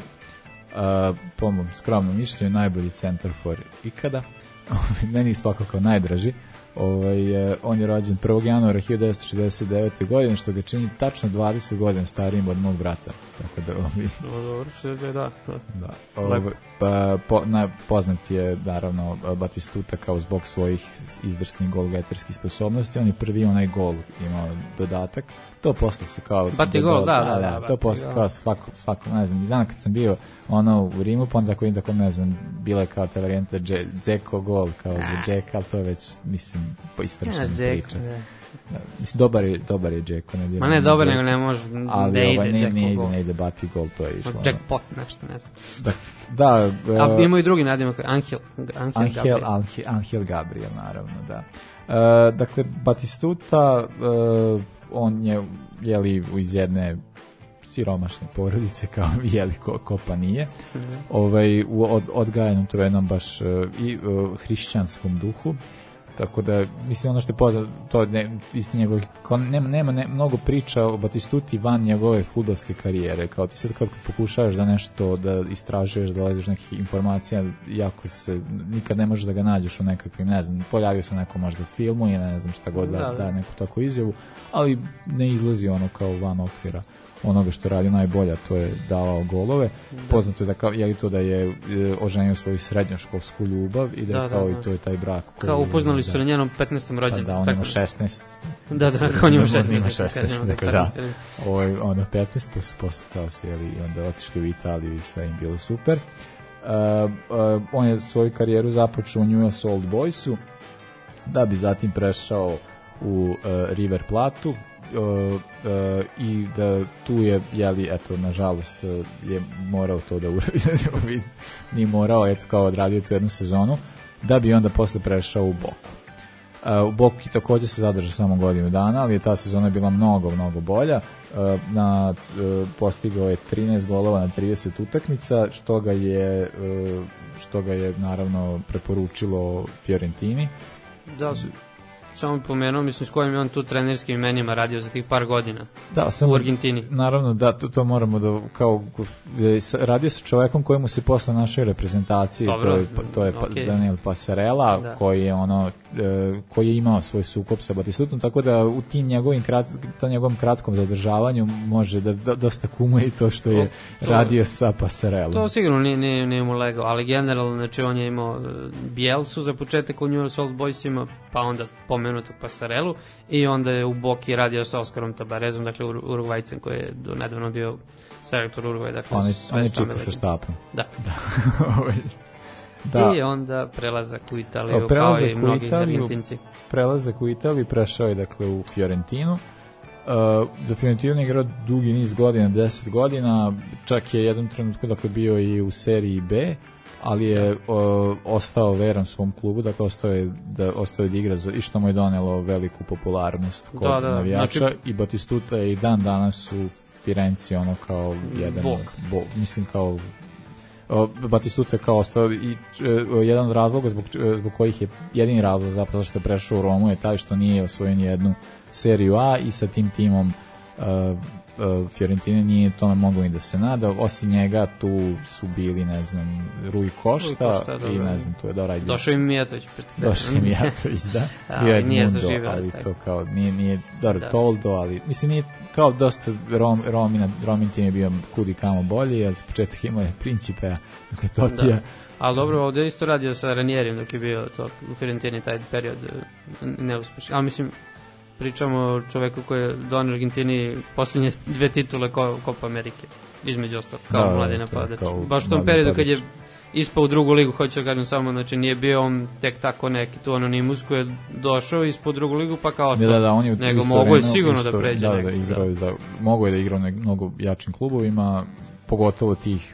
Uh, po mom skromnom mišljenju najbolji centar for ikada. Meni je svakako najdraži. Ovaj, on je rođen prvog januara hiljadu devetsto šezdeset devete. godine, što ga čini tačno dvadeset godina starijim od mog brata. Tako da, ovaj, dobro, šezdeset, da. Da. Ovaj, pa, po, na, poznat je, naravno, Batistuta kao zbog svojih izvrsnih golgeterskih sposobnosti. On je prvi onaj gol imao dodatak. To posle su kao... Bati gol, da, da, da, da. To posle kao svako, svako, ne znam, znam kad sam bio ono u Rimu, pa onda tako vidim tako, ne znam, bila je kao ta varijanta Dzeko gol, kao za Dzeka, ali to je već, mislim, po istračnom priča. Da, mislim, dobar je, dobar je Dzeko. Ne Ma ne, dobar, nego ne može, ne ide Dzeko ne, gol. Ne ide Bati gol, to je išlo. Jackpot, nešto, ne znam. Da, da. A uh, ima i drugi nadimak, Angel, Angel, Angel Gabriel. Angel, Angel Gabriel, naravno, da. Uh, dakle, Batistuta, uh, on je, jeli, iz jedne siromašne porodice, kao jeli ko, ko pa nije, mm-hmm. ovaj, u od, odgajenom to jednom baš uh, i uh, hrišćanskom duhu, tako da, mislim, ono što je poznat, to ne, isti njegov, nema, nema ne, mnogo priča o Batistuti van njegove fudbalske karijere, kao ti sad kad pokušavaš da nešto, da istražuješ, da leziš nekih informacija, jako se, nikad ne možeš da ga nađeš u nekakvim, ne znam, pojavio se neko možda filmu i ne znam šta god da, da, da neku takvu izjavu, ali ne izlazi ono kao van okvira onoga što radi najbolje, to je davao golove. Da. Poznato je da kao, je li to da je e, oženio svoju srednjoškolsku ljubav i da, da kao da, da. I to je taj brak. Kao upoznali su na njenom petnaestom rođenju. Da, on ima šesnaest. Da, da, on ima šesnaest. Ima šesnaest, dakle da. Ovo, ono petnaest, to su posle kao se, jeli, i onda otišli u Italiju i sve im bilo super. Uh, uh, on je svoju karijeru započeo u Newell's Old Boysu, da bi zatim prešao u uh, River Platu, Uh, uh, i da tu je, jeli, eto, nažalost uh, je morao to da uradi, ni morao, eto, kao odradio tu jednu sezonu, da bi onda posle prešao u Boku. Uh, u Boku i također se zadržao samo godinu dana, ali je ta sezona bila mnogo, mnogo bolja. Uh, na, uh, postigao je trinaest golova na trideset utakmica, što ga je, uh, što ga je naravno preporučilo Fiorentini. Da, samo pomenuo, mislim, s kojim je on tu trenerskim imenima radio za tih par godina da, samo, u Argentini. Naravno, da, to, to moramo da, kao, radio sa čovekom kojemu se posle našoj reprezentaciji, dobro, to je, to je okay. Daniel Passarella, da. koji je ono, koji je imao svoj sukob sa Batistutom, tako da u tim njegovim krat, to njegovom kratkom zadržavanju može da, da dosta kumuje i to što je to, radio sa Passarellom. To sigurno nije, nije, nije mu legao, ali generalno, znači on je imao Bielsu za početak u Newell's Old Boysima, pa onda pomenutog Passarellu i onda je u Boki radio sa Oskarom Tabarezom, dakle Urugvajcem koji je do nedavno bio selektor Urugvaja. Dakle, on je, on je čika sa štapom. Da. Da. Da. I onda prelazak u Italiju, prelazak kao i mnogi Italiju, Argentinci. Prelazak u Italiju, prešao je dakle u Fiorentinu. Uh, za Fiorentinu je igrao dugi niz godina, deset godina, čak je jednom trenutku dakle bio i u seriji B, ali je o, ostao veran svom klubu, dakle ostao je da, ostao je da igra za, i što mu je donelo veliku popularnost kod da, da, navijača, znači, i Batistuta je i dan danas u Firenci ono kao jedan Bog. Bog, mislim kao Batistuta je kao ostao i uh, jedan od razloga zbog, zbog kojih je jedini razlog zapravo što je prešao u Romu je taj što nije osvojio ni jednu seriju A i sa tim timom uh, uh, Fiorentine nije tome moglo ni da se nada, osim njega tu su bili, ne znam, Rui Costa, Rui Costa i ne znam, tu je Dora došao im Mijatović došao im Mijatović, da bio je Edmundo, ali to kao nije, nije Dora da. Toldo, ali mislim nije kao dosta Rom, Romina, Romin tim je bio kudi kamo bolji, ali za početak imao je Principea, dakle Totija. Da. Ali dobro, ovdje je isto radio sa Ranierijem dok je bio to, u Fiorentini taj period neuspešan. Ali mislim, pričamo o čoveku koji je donio Argentini posljednje dve titule Copa Amerike, između ostalog, kao da, mladi napadač. Baš u tom periodu kad je ispao u drugu ligu, hoću da kažem samo, znači nije bio on tek tako neki tu anonimus koji je došao ispod drugu ligu pa kao ostao, da, da, on je nego mogo je sigurno isto, da pređe da, neki. Da, igrao, da. Da, mogo je da igra u mnogo jačim klubovima, pogotovo tih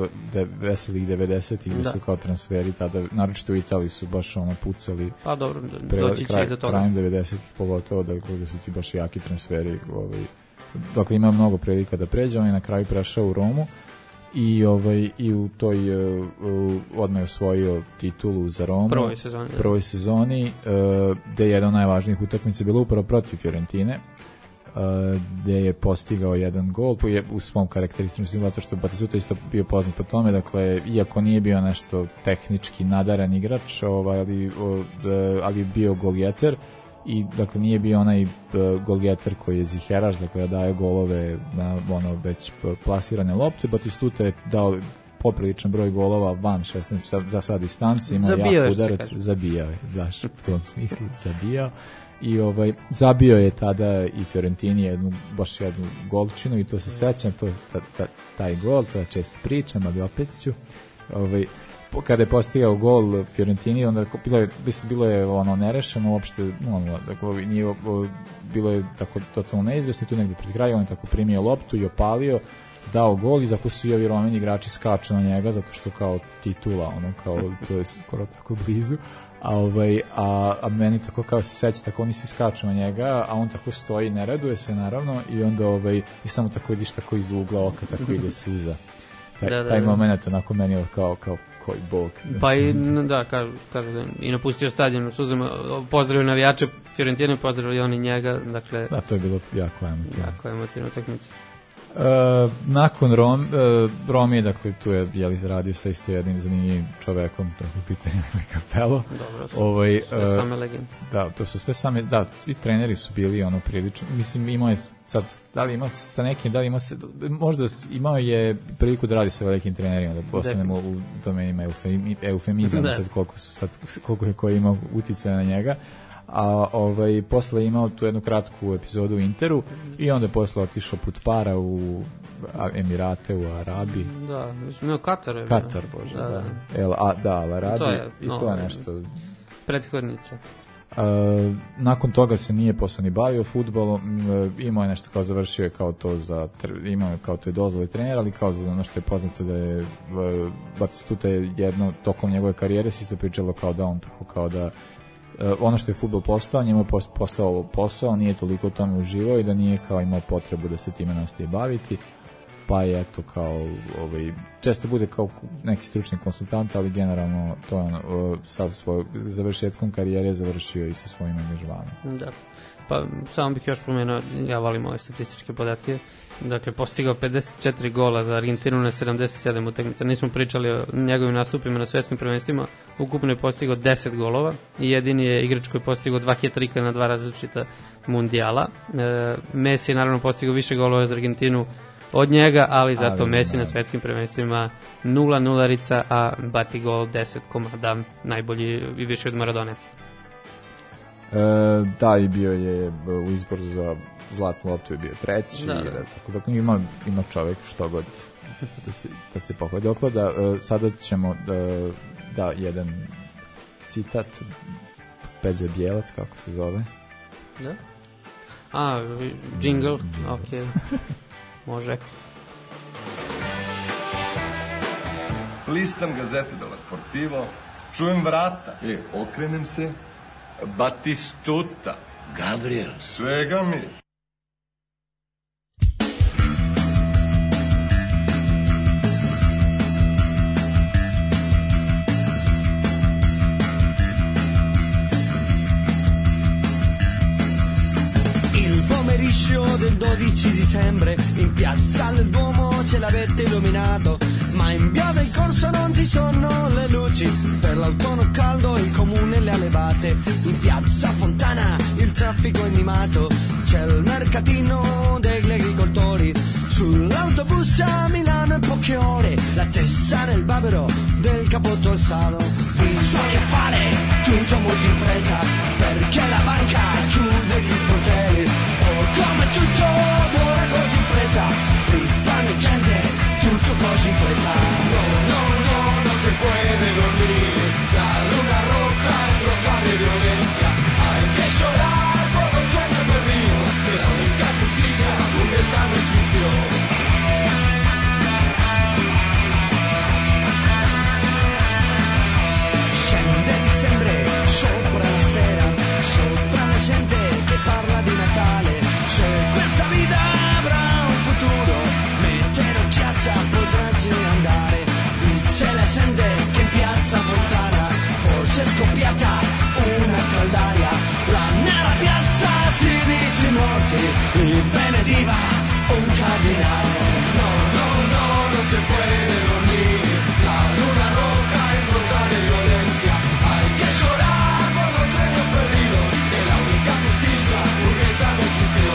veselih devedesetih gde su kao transferi tada, naročito u Italiji su baš ono pucali. Pa dobro, doći će i do toga. Krajem devedesetih pogotovo da, da su ti baš jaki transferi. Ovaj, dakle, ima mnogo prilika da pređe, on je na kraju prešao u Romu i ovaj i u toj uh, odmah je osvojio titulu za Romu. Prvoj sezoni. Prvoj sezoni, uh, gde je jedna od najvažnijih utakmica bila upravo protiv Fiorentine. Uh, gde je postigao jedan gol u svom karakterističnom stilu, zato što Batistuta isto bio poznat po tome, dakle, iako nije bio nešto tehnički nadaran igrač, ovaj, ali, ali je bio golgeter i dakle nije bio onaj golgeter koji je ziheraš, dakle daje golove na ono već plasirane lopte. Batistuta je dao popriličan broj golova van šesnaest za, za sad distanci, imao jak udarac, zabijao je, daš, u tom smislu zabijao. I ovaj zabio je tada i Fiorentini jednu baš jednu golčinu i to se sećam, to ta, ta, taj gol, to ja često pričam, ali opet ću ovaj kada je postigao gol Fiorentini, onda bilo je bilo je ono nerešeno uopšte, ono dakle nije bilo je tako totalno neizvesno, tu negde pred krajem on tako primio loptu i opalio, dao gol i tako svi ovi Romani igrači skaču na njega zato što kao titula, ono kao to je skoro tako blizu. A, ovaj, a, a meni tako kao se seća, tako oni svi skaču na njega, a on tako stoji, ne raduje se naravno i onda ovaj, i samo tako vidiš tako iz ugla oka, tako ide suza. Taj, da, da, taj moment onako meni je kao, kao koji bog. Pa i, da, kažu, kažu da i napustio stadion u suzama, pozdravio navijače Fiorentine, pozdravili oni njega, dakle... Da, to je bilo jako emotivno. Jako emotivno utakmica. Uh, nakon Rom, uh, Romije, dakle tu je jeli, radio sa isto jednim zanimljivim čovekom, tako pitanje Capello. Dobro, ovaj, sve uh, same legende. Da, to su sve same, da, svi treneri su bili ono prilično, mislim imao je sad, da li imao sa nekim, da li imao se, možda imao je priliku da radi sa velikim trenerima, da ostanemo u domenima eufemi, eufemizama, sad koliko su sad, koliko je koji imao uticaja na njega. A ovaj posle je imao tu jednu kratku epizodu u Interu i onda je posle otišao put para u Emirate, u Arabiji. Da, mislim, no, Katar je. Katar, bože, da. da. El, a, da, al Arabi, to je, i no, to je nešto. Prethodnica. A, nakon toga se nije posle ni bavio fudbalom, imao je nešto kao završio je kao to za, imao je kao to je dozvole trenera, ali kao za ono što je poznato da je Batistuta jedno, tokom njegove karijere se isto pričalo kao da on tako kao da Uh, ono što je fudbal postao, njemu je postao posao, nije toliko u tome uživao i da nije kao imao potrebu da se time nastavi baviti, pa je eto kao ovaj, često bude kao neki stručni konsultant, ali generalno to je uh, sad svoj završetkom karijere završio i sa svojim angažovanom. Da. Pa samo bih još pomenuo, ja volim ove statističke podatke, dakle postigao pedeset četiri gola za Argentinu na sedamdeset sedam utakmica, nismo pričali o njegovim nastupima na svetskim prvenstvima, ukupno je postigao deset golova i jedini je igrač koji je postigao dva hat-trika na dva različita mundijala. E, Messi je naravno postigao više golova za Argentinu od njega, ali zato ali, Messi ne. Na svetskim prvenstvima nula nularica, a bati gol deset komada, najbolji i više od Maradone. E, da, i bio je u izboru za zlatnu loptu je bio treći, da, da. Tako da ima, ima čovjek što god da se, da se pohvali. Dokle da, uh, sada ćemo da, da jedan citat Peđa Bijelac, kako se zove? Da? A, jingle, ok, može. Listam gazete della Sportivo, čujem vrata, e, okrenem se, Batistuta. Gabriel. Svega mi. tredici dicembre in piazza del Duomo ce l'avete illuminato, ma in via del Corso non ci sono le luci, per l'autunno caldo il comune le ha levate. In piazza Fontana il traffico è animato, c'è il mercatino degli agricoltori, sull'autobus a Milano in poche ore, la testa nel babero del capotto alzato. Bisogna fare tutto molto in fretta, perché la banca chiude gli sportelli, oh come tutto ora così in fretta, risparmio gente, tutto così in fretta. No, no, no, no se puede dormir, la luna roja es roja de violencia, hay que llorar por los sueños perdidos, que la única justicia burguesa no existió. Scende dicembre sopra la sera, sopra la gente che parla di Natale, se questa vita avrà un futuro, mettere in chiesa potràci andare. Dice la gente che in piazza Fontana forse è scoppiata una caldaria, la nera piazza si dice morti, il benediva un cardinale. No, no, no, non se puede dormir, la luna roja es roja de violencia, hay que llorar por los sueños perdidos, que la única justicia burguesa no existió.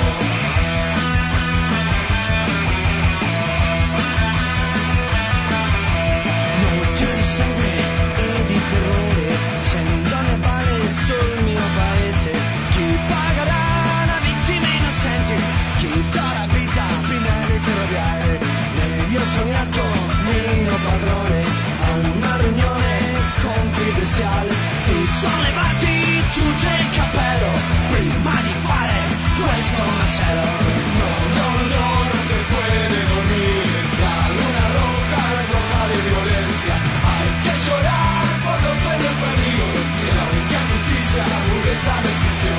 Notti di sangue e di terrore, scendono a valle sul mio paese, chi pagherà la vittima innocenti, chi darà vita prima di ferroviarie. Io ho sognato mio padrone a una riunione confidenziale, si sono levati tutti il cappello prima di fare questo macello. No, no, no, non se puede dormir, la luna roja es roja de violencia, hay que llorar por los sueños perdidos, que la única justicia burguesa no existió.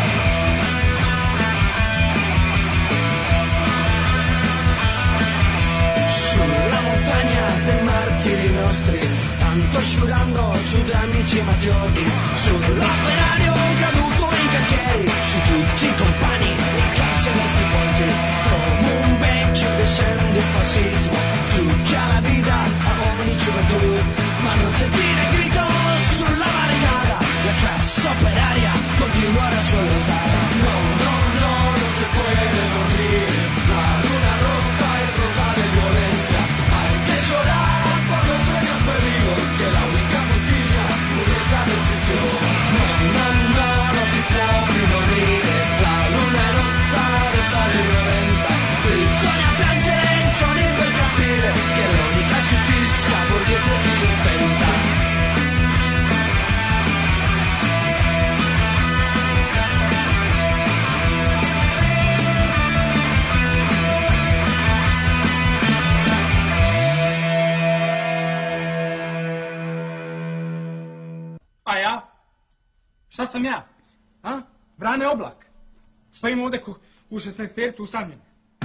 Sulla montagna dei martiri nostri, tanto sciurando su granici matrioti, sull'operario caduto in cantieri, su tutti i compagni in casse da sepolti, come un vecchio descende il fascismo, giudica la vita a ogni gioventù, ma non sentire il grido sulla barricata, la classe operaria continua la sua lotta. No, no, no, non si puede dormir, la luna roja es roja de violencia, hay que llorar por los sueños perdidos, que la única justicia burguesa no existió. No, no, no, no si può più dormire, la luna rossa rossa de violencia, bisogna piangere i sogni per capire che l'unica giustizia burguesa si inventa. A ja? Šta sam ja? A? Brane Oblak. Stojim ovde ko u šesnaestercu usamljen.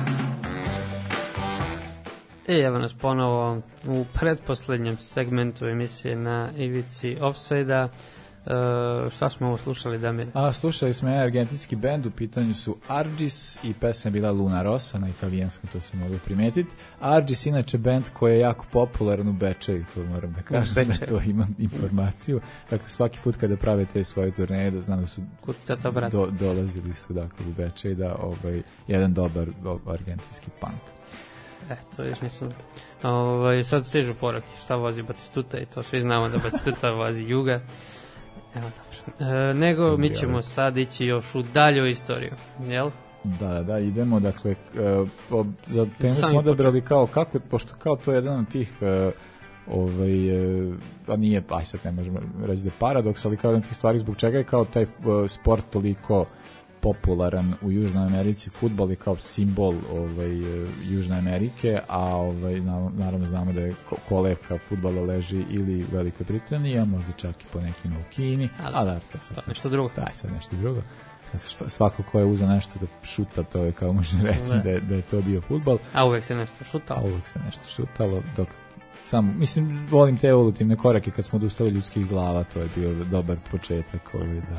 I evo nas ponovo u pretposlednjem segmentu emisije na ivici Offside-a. Uh, šta smo ovo slušali, Damir? A, slušali smo jedan argentinski bend, u pitanju su Argis i pesma je bila Luna Rossa, na italijanskom, to se moglo primetiti. Argis inače bend koji je jako popularan u Bečeju, to moram da kažem, da to imam informaciju. Dakle, svaki put kada prave te svoje turneje, da znam da su do, dolazili su dakle, u Bečej, da ovaj, jedan dobar argentinski punk. E, to još nisam. Ovaj, sad stižu poruke, šta vozi Batistuta i to svi znamo da Batistuta vozi Juga. Evo, dobro. E, nego mi ćemo sad ići još u dalju istoriju, jel? Da, da, idemo, dakle, uh, po, za temu smo odabrali kao, kako, pošto kao to je jedan od tih, uh, ovaj, uh, a nije, aj sad ne možemo reći da je paradoks, ali kao jedan od tih stvari zbog čega je kao taj uh, sport toliko popularan u Južnoj Americi, fudbal je kao simbol ovaj, Južne Amerike, a ovaj, naravno znamo da je kolevka fudbala leži ili u Velikoj Britaniji, a možda čak i po nekima u Kini, ali, a da, to sad to nešto drugo. Daj, sad nešto drugo. Što, svako ko je uzeo nešto da šuta, to je kao može reći da je, da je to bio fudbal. A uvek se nešto šutalo. A uvek se nešto šutalo, dok samo, mislim, volim te evolutivne korake kad smo odustali ljudskih glava, to je bio dobar početak. Ovaj, da.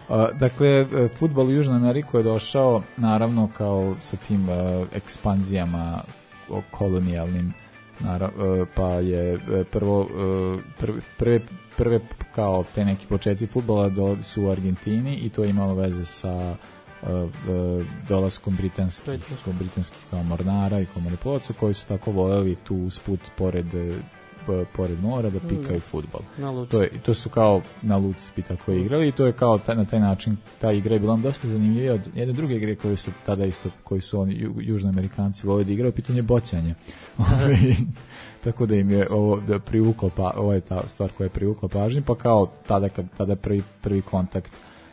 Uh, dakle, fudbal u Južnoj Ameriku je došao naravno kao sa tim uh, ekspanzijama kolonijalnim, narav, uh, pa je prvo uh, prve, prve, prve kao te neki početci fudbala do, su u Argentini i to je imalo veze sa uh, uh, dolaskom britanskih, britanskih kao mornara i kao moreplovaca koji su tako voljeli tu usput pored pored mora da pikaju fudbal. To je to su kao na luci bi tako igrali i to je kao taj, na taj način ta igra je bila dosta zanimljiva od jedne druge igre koje su tada isto koji su oni ju, južnoamerikanci voleli da igraju, pitanje bocanja. Tako da im je ovo da privuklo pa ovo je ta stvar koja je privukla pažnju, pa kao tada kad tada prvi prvi kontakt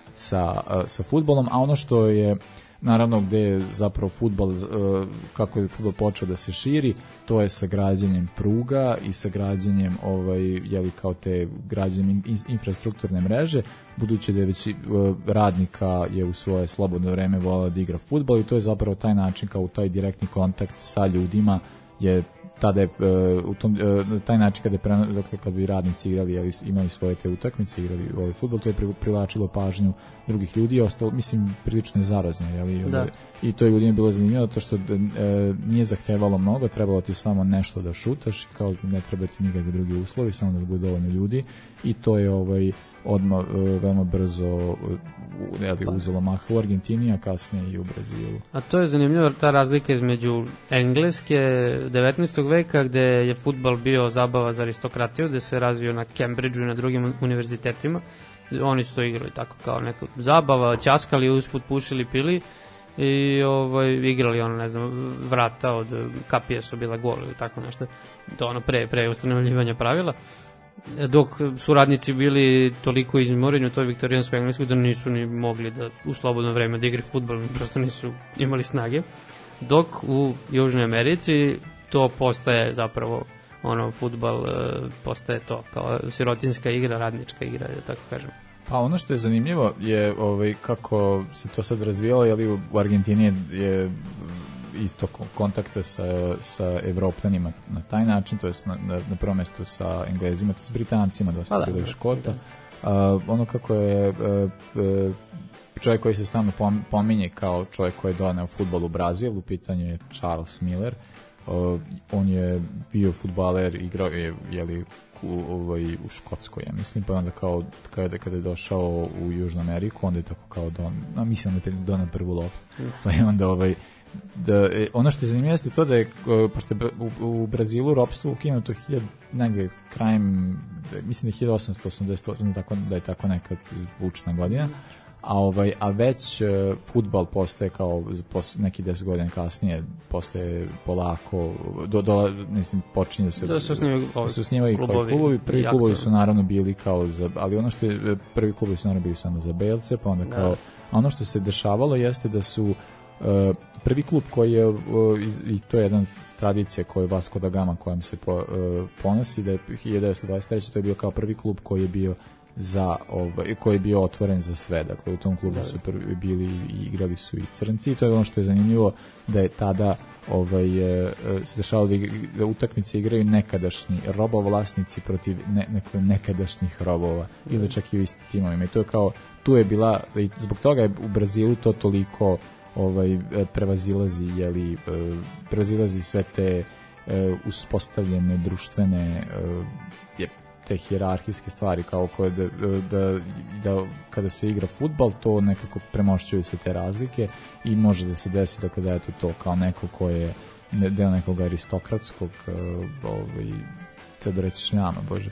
sa sa fudbalom, a ono što je naravno gde je zapravo fudbal, kako je fudbal počeo da se širi, to je sa građenjem pruga i sa građenjem ovaj, jeli kao te građenjem infrastrukturne mreže, budući da je već radnika je u svoje slobodno vreme volao da igra fudbal i to je zapravo taj način kao taj direktni kontakt sa ljudima je tada je uh, u tom uh, taj način kada je dakle kad bi radnici igrali ili imali svoje te utakmice, igrali ovaj fudbal, to je privlačilo pažnju drugih ljudi i ostalo mislim prilično je zarazno, je li i to je ljudima bilo zanimljivo zato što uh, nije zahtevalo mnogo, trebalo ti samo nešto da šutaš, kao ne treba ti nikakvi drugi uslovi, samo da bude dovoljno ljudi i to je ovaj odmah uh, veoma brzo uh, uzelo maha u Argentini, a kasnije i u Brazilu. A to je zanimljivo ta razlika između Engleske devetnaestog veka gde je fudbal bio zabava za aristokratiju, gde se razvio na Cambridgeu i na drugim univerzitetima. Oni su to igrali tako kao neka zabava, ćaskali, usput pušili, pili i ovaj, igrali ono, ne znam, vrata od kapije su bila gol ili tako nešto. To ono pre, pre ustanovljivanja pravila. Dok su radnici bili toliko izmoreni u toj viktorijanskoj Engleskoj da nisu ni mogli da u slobodno vreme da igri fudbal, prosto nisu imali snage. Dok u Južnoj Americi to postaje zapravo ono, fudbal postaje to kao sirotinska igra, radnička igra, da tako kažem. Pa ono što je zanimljivo je ovaj, kako se to sad razvijalo, jeli u Argentini je, je isto kontakta sa, sa Evropljanima na taj način, to je na, na, na prvom mjestu sa Englezima, to je s Britancima, dosta da, bilo i Škota. Uh, ono kako je uh, uh, čovjek koji se stalno pominje kao čovjek koji je doneo fudbal u Brazil, u pitanju je Charles Miller. Uh, on je bio fudbaler, igrao je jeli, u, ovaj, u Škotskoj, ja mislim, pa onda kao kada, kada je došao u Južnu Ameriku, onda je tako kao don, a mislim da je donao prvu loptu. Pa je onda ovaj da, ono što je zanimljivo jeste to da je, pošto je u, u Brazilu ropstvo ukinuto hiljad, negdje krajem, mislim da je hiljadu osamsto osamdeset osam, tako, da je tako neka zvučna godina, a, ovaj, a već uh, fudbal postaje kao pos, neki deset godina kasnije postaje polako, do, do, mislim, počinje da se, da se osnivaju, da se osnivaju klubovi, klubovi. Prvi klubovi su naravno bili kao za, ali ono što je, prvi klubovi su naravno bili samo za belce, pa onda kao, a ono što se dešavalo jeste da su Uh, prvi klub koji je uh, i, i to je jedna tradicija koja je Vasco da Gama kojom se po, uh, ponosi da je hiljadu devetsto dvadeset treće to je bio kao prvi klub koji je bio za ovaj koji je bio otvoren za sve, dakle u tom klubu da, su prvi bili i igrali su i crnci i to je ono što je zanimljivo da je tada ovaj uh, se dešavalo da, da utakmice igraju nekadašnji robovlasnici protiv ne, neko, nekadašnjih robova da. Ili čak i u istim timovima i to je kao tu je bila i zbog toga je u Brazilu to toliko ovaj prevazilazi jeli prevazilazi sve te uh, uspostavljene društvene uh, je, te hijerarhijske stvari kao koje da, da, da kada se igra fudbal to nekako premošćuju se te razlike i može da se desi dakle da je to, to kao neko ko je deo nekog aristokratskog uh, ovaj te da reći šljama, bože.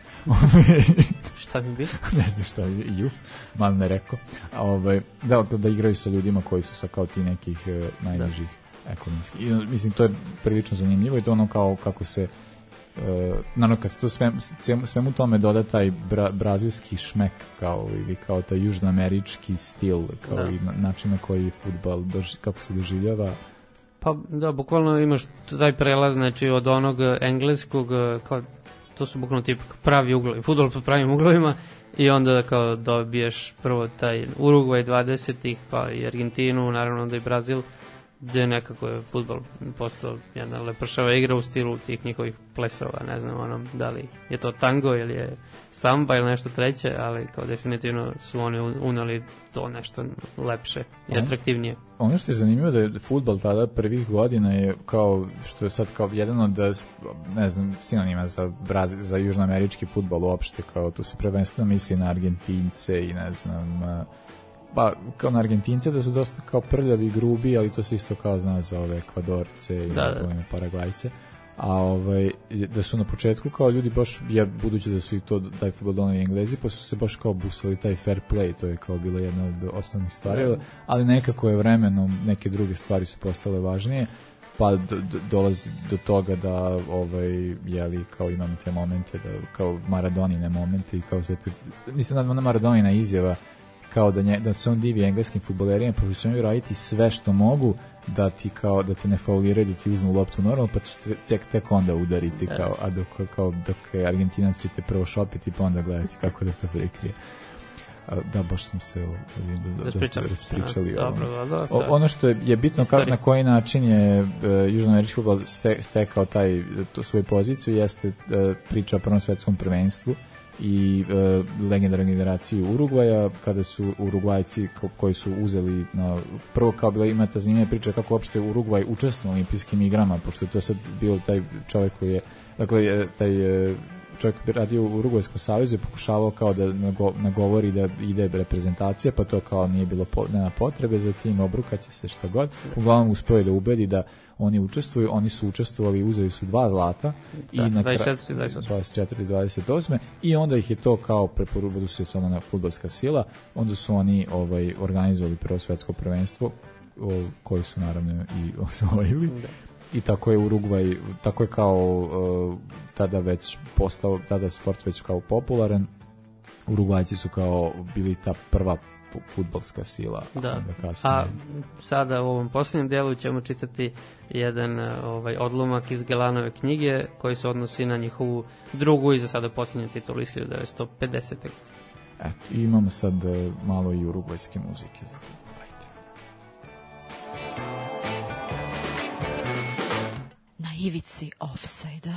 Šta mi bi? Ne znam šta bi ju, malo ne rekao. Ovaj, da, da igraju sa ljudima koji su sa kao ti nekih uh, najnižih da. Ekonomskih. I, mislim, to je prilično zanimljivo i to ono kao kako se uh, naravno kad se to sve, svemu tome doda taj bra, brazilski šmek kao, ili kao taj južnoamerički stil kao da. I način na koji fudbal doži, kako se doživljava. Pa da, bukvalno imaš taj prelaz, znači od onog engleskog kao to su bukvalno tip pravi uglovi, fudbal po pravim uglovima i onda kao dobiješ prvo taj Urugvaj dvadesetih pa i Argentinu, naravno onda i Brazil gde nekako je fudbal postao jedna lepršava igra u stilu tih njihovih plesova, ne znam ono, da li je to tango ili je samba ili nešto treće, ali kao definitivno su oni uneli to nešto lepše i atraktivnije. Ono što je zanimljivo da je fudbal tada prvih godina je kao, što je sad kao jedan od, ne znam, sinonima za, Brazil, za južnoamerički fudbal uopšte, kao tu se prvenstveno misli na Argentince i ne znam, pa kao na Argentince da su dosta kao prljavi i grubi, ali to se isto kao zna za ove Ekvadorce i da, da. Paragvajce, a ovaj, da su na početku kao ljudi baš, jer budući da su i to taj fudbal doneli Englezi, pa su se baš kao busali taj fair play, to je kao bilo jedna od osnovnih stvari, da. Ali nekako je vremenom neke druge stvari su postale važnije, pa do, do, dolazi do toga da ovaj, jeli, kao imamo te momente, da, kao Maradonine momente i kao sve te, mislim da ona Maradonina izjava kao da, nje, da se on divi engleskim fudbalerima, profesionalno raditi sve što mogu da ti kao da te ne fauliraju, da ti uzmu loptu normalno, pa ćeš tek, tek onda udariti, kao, a dok, kao, dok je Argentinac će te prvo šopiti pa onda gledati kako da to prekrije. Da, baš smo se raspričali. Ono što je, je bitno kako, na koji način je uh, južnoamerički fudbal ste, stekao taj, to, svoju poziciju jeste uh, priča o prvom svetskom prvenstvu i uh, legendarnu generaciju Urugvaja, kada su Urugvajci ko, koji su uzeli na, prvo kao bila imata zanimljiva priča kako uopšte Urugvaj učestvovao u olimpijskim igrama, pošto je to sad bio taj čovjek koji je, dakle taj uh, čovjek bi radio u Urugvajskom savezu i pokušavao kao da nago, nagovori da ide reprezentacija, pa to kao nije bilo po, nema potrebe za tim, obrukaće se šta god. Uglavnom uspeo je da ubedi da oni učestvuju, oni su učestvovali, uzeli su dva zlata i da, na dvadeset četiri dvadeset osam i onda ih je to kao preporučilo se samo na fudbalska sila, onda su oni ovaj organizovali prvo svetsko prvenstvo o, koji su naravno i osvojili. Da. I tako je Urugvaj, tako je kao uh, tada već postao, tada sport već kao popularan. Urugvajci su kao bili ta prva fudbalska sila. Da. A sada u ovom posljednjem delu ćemo čitati jedan ovaj odlomak iz Gelanove knjige koji se odnosi na njihovu drugu i za sada posljednju titulu iz hiljadu devetsto pedesete. Eto, imamo sad malo i urugvajske muzike za to. Na ivici ofsajda.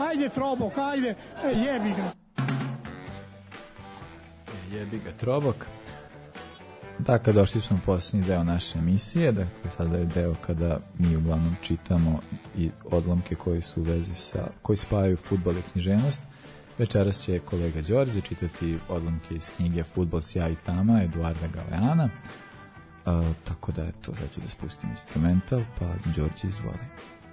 ajde Trobok, ajde, e, jebi ga. Jebi ga Trobok. Dakle, došli smo u posljednji deo naše emisije, dakle, sada je deo kada mi uglavnom čitamo i odlomke koji su u vezi sa, koji spajaju fudbal i književnost. Večeras će kolega Đorđe čitati odlomke iz knjige Fudbal, sjaj i tama Eduarda Galeana. Uh, tako da, eto, sad ću da spustim instrumental, pa Đorđe izvoli.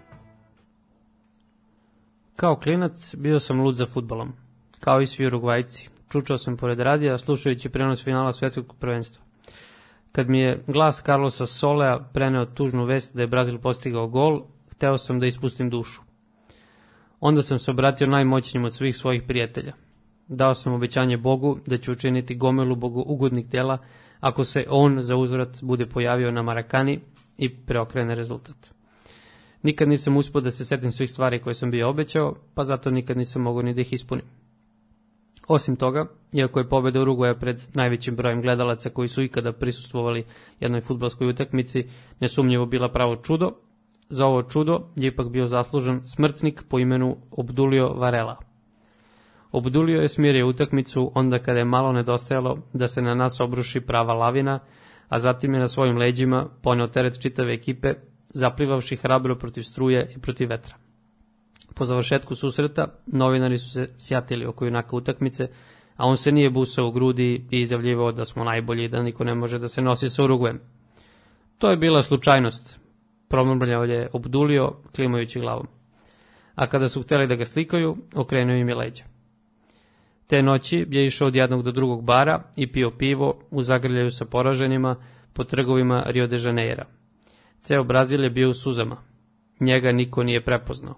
Kao klinac bio sam lud za fudbalom, kao i svi Urugvajci. Čučao sam pored radija, slušajući prenos finala svetskog prvenstva. Kad mi je glas Carlosa Solea preneo tužnu vest da je Brazil postigao gol, hteo sam da ispustim dušu. Onda sam se obratio najmoćnijim od svih svojih prijatelja. Dao sam obećanje Bogu da ću učiniti gomelu Bogu ugodnih dela ako se on za uzvrat bude pojavio na Marakani i preokrene rezultat. Nikad nisam uspio da se setim svih stvari koje sam bio obećao, pa zato nikad nisam mogao ni da ih ispunim. Osim toga, iako je pobjeda Urugvaja pred najvećim brojem gledalaca koji su ikada prisustvovali jednoj fudbalskoj utakmici nesumnjivo bila pravo čudo, za ovo čudo je ipak bio zaslužen smrtnik po imenu Obdulio Varela. Obdulio je smirio utakmicu onda kada je malo nedostajalo da se na nas obruši prava lavina, a zatim je na svojim leđima poneo teret čitave ekipe, zaplivavši hrabro protiv struje i protiv vetra. Po završetku susreta, novinari su se sjatili oko junaka utakmice, a on se nije busao u grudi i izjavljivao da smo najbolji i da niko ne može da se nosi sa Urugvajem. To je bila slučajnost, promrmljao je Obdulio, klimajući glavom. A kada su htjeli da ga slikaju, okrenuo im je leđa. Te noći je išao od jednog do drugog bara i pio pivo u zagrljaju sa poraženima po trgovima Rio de Janeira. Ceo Brazil je bio u suzama. Njega niko nije prepoznao.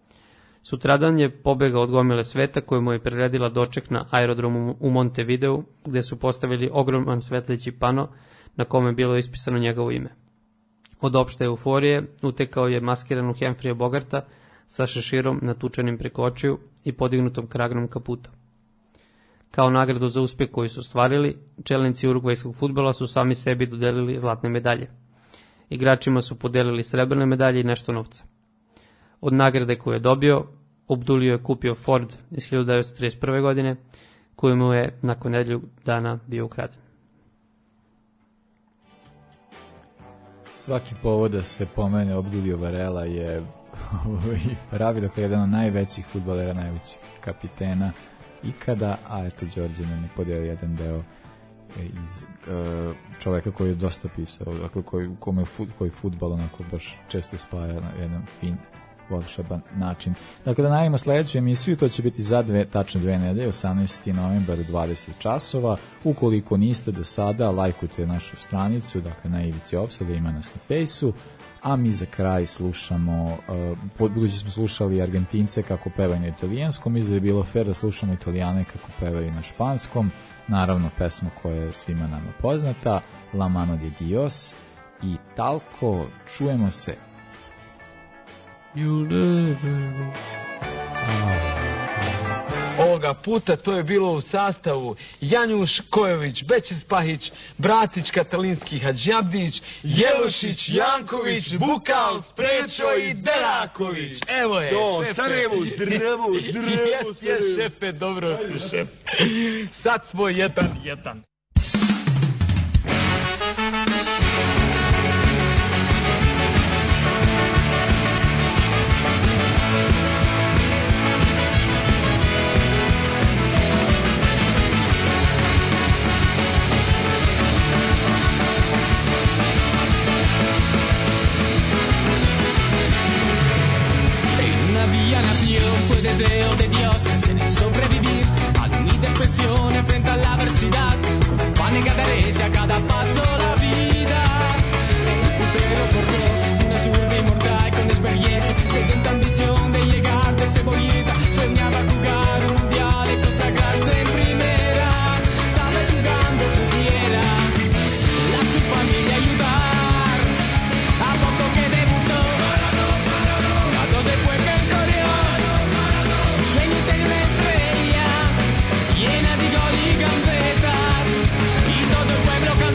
Sutradan je pobegao od gomile sveta koju mu je priredila doček na aerodromu u Montevideu, gde su postavili ogroman svetleći pano na kome je bilo ispisano njegovo ime. Od opšte euforije utekao je maskiran u Hemfrija Bogarta sa šeširom natučenim preko očiju i podignutom kragnom kaputa. Kao nagradu za uspjeh koji su ostvarili, čelnici urugvajskog fudbala su sami sebi dodelili zlatne medalje. Igračima su podelili srebrne medalje i nešto novca. Od nagrade koju je dobio, Obdulio je kupio Ford iz hiljadu devetsto trideset prve. godine, koju mu je nakon nedelju dana bio ukraden. Svaki povod da se pomene Obdulio Varela je pravi, dakle, jedan od najvećih fudbalera, najvećih kapitena ikada, a eto, Đorđe nam je podelio jedan deo iz uh, čoveka koji je dosta pisao, dakle, koji, kome fut, koji fudbal onako baš često spaja na jedan fin, volšaban način. Dakle, da najavimo sledeću emisiju, to će biti za dve, tačno dve nedelje, osamnaesti novembar u dvadeset časova. Ukoliko niste do sada, lajkujte našu stranicu, dakle, na Ivici Opsade, ima nas na fejsu, a mi za kraj slušamo, uh, budući smo slušali Argentince kako pevaju na italijanskom, mislim da je bilo fair da slušamo Italijane kako pevaju na španskom, naravno pesma koja je svima nama poznata, La Mano de Dios i Talco. Čujemo se. You never... Ovoga puta to je bilo u sastavu Janjuš Kojović, Bećis Pahić, Bratić Katalinski, Hadžabdić, Jelušić, Janković, Bukal, Sprečo i Deraković. Evo je, to, šefe. Sarajevo, zdravo, zdravo. Jes, jes, šefe, dobro, šefe. Sad smo jedan, jedan. Fue deseo de Dios que se de sobrevivir a la unida expresión frente a la adversidad, con afán y cadarese a cada paso la vida. El putrero forjó una zurda inmortal con experiencia, sedenta ambición de llegar de cebollita, soñaba jugar un mundial y consagrarse en primera, tal vez jugando pudiera a su familia ayudar, a poco que debutó, a doce fue que corrió. Sueño tenía una estrella llena de gol y gambetas y todo el pueblo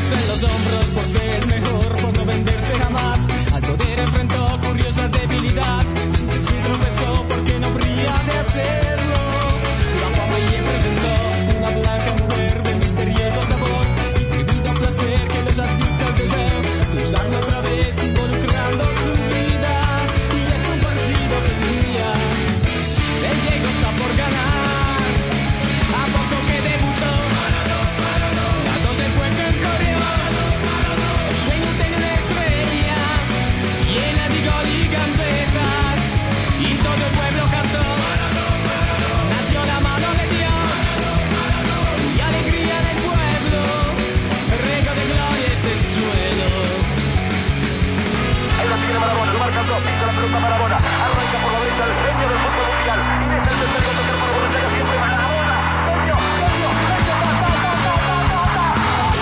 peso en los hombros por ser el mejor, por no venderse jamás. Al poder enfrentó curiosa debilidad. Si su tropezó porque no brilla de hacerlo. La fama y presentó una blanca mujer de misterioso sabor y prohibido placer que los adicta al deseo. Usando otra vez, involucrando su vida. Y es un partido que un día el Diego está por ganar. A poco que debutó, la doce fue quien corrió. Su sueño tenía una estrella llena de gol y gambetas. Y todo el pueblo cantó. Nació la mano de Dios y alegría del pueblo. Rego de gloria este suelo. Ahí la tiene Maradona, lo marca dos, pisa la pelota Maradona, arranca por la derecha el genio del fútbol mundial, y deja el tercer gol para Maradona, llega siempre Maradona, genio, genio, genio, ta, ta, ta, ta, ta, ta, ta.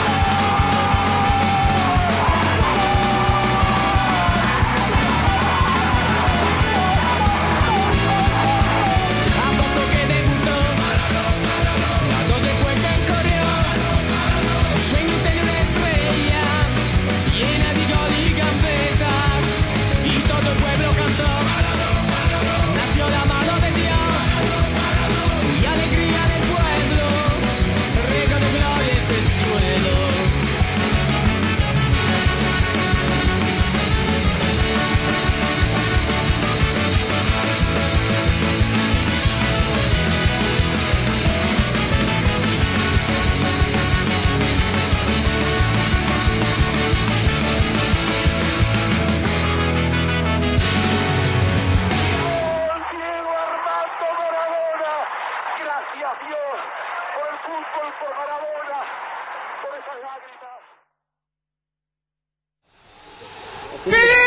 A poco que debutó, la doce fue quien corrió. Su sueño tenía una estrella llena de gol y gambetas. Y todo el pueblo cantó. Nació la mano de Dios y alegría del pueblo. Rego de gloria este suelo. Diego Armando Maradona, gracias Dios por el fútbol, por Maradona, por esas lágrimas. ¡Feliz!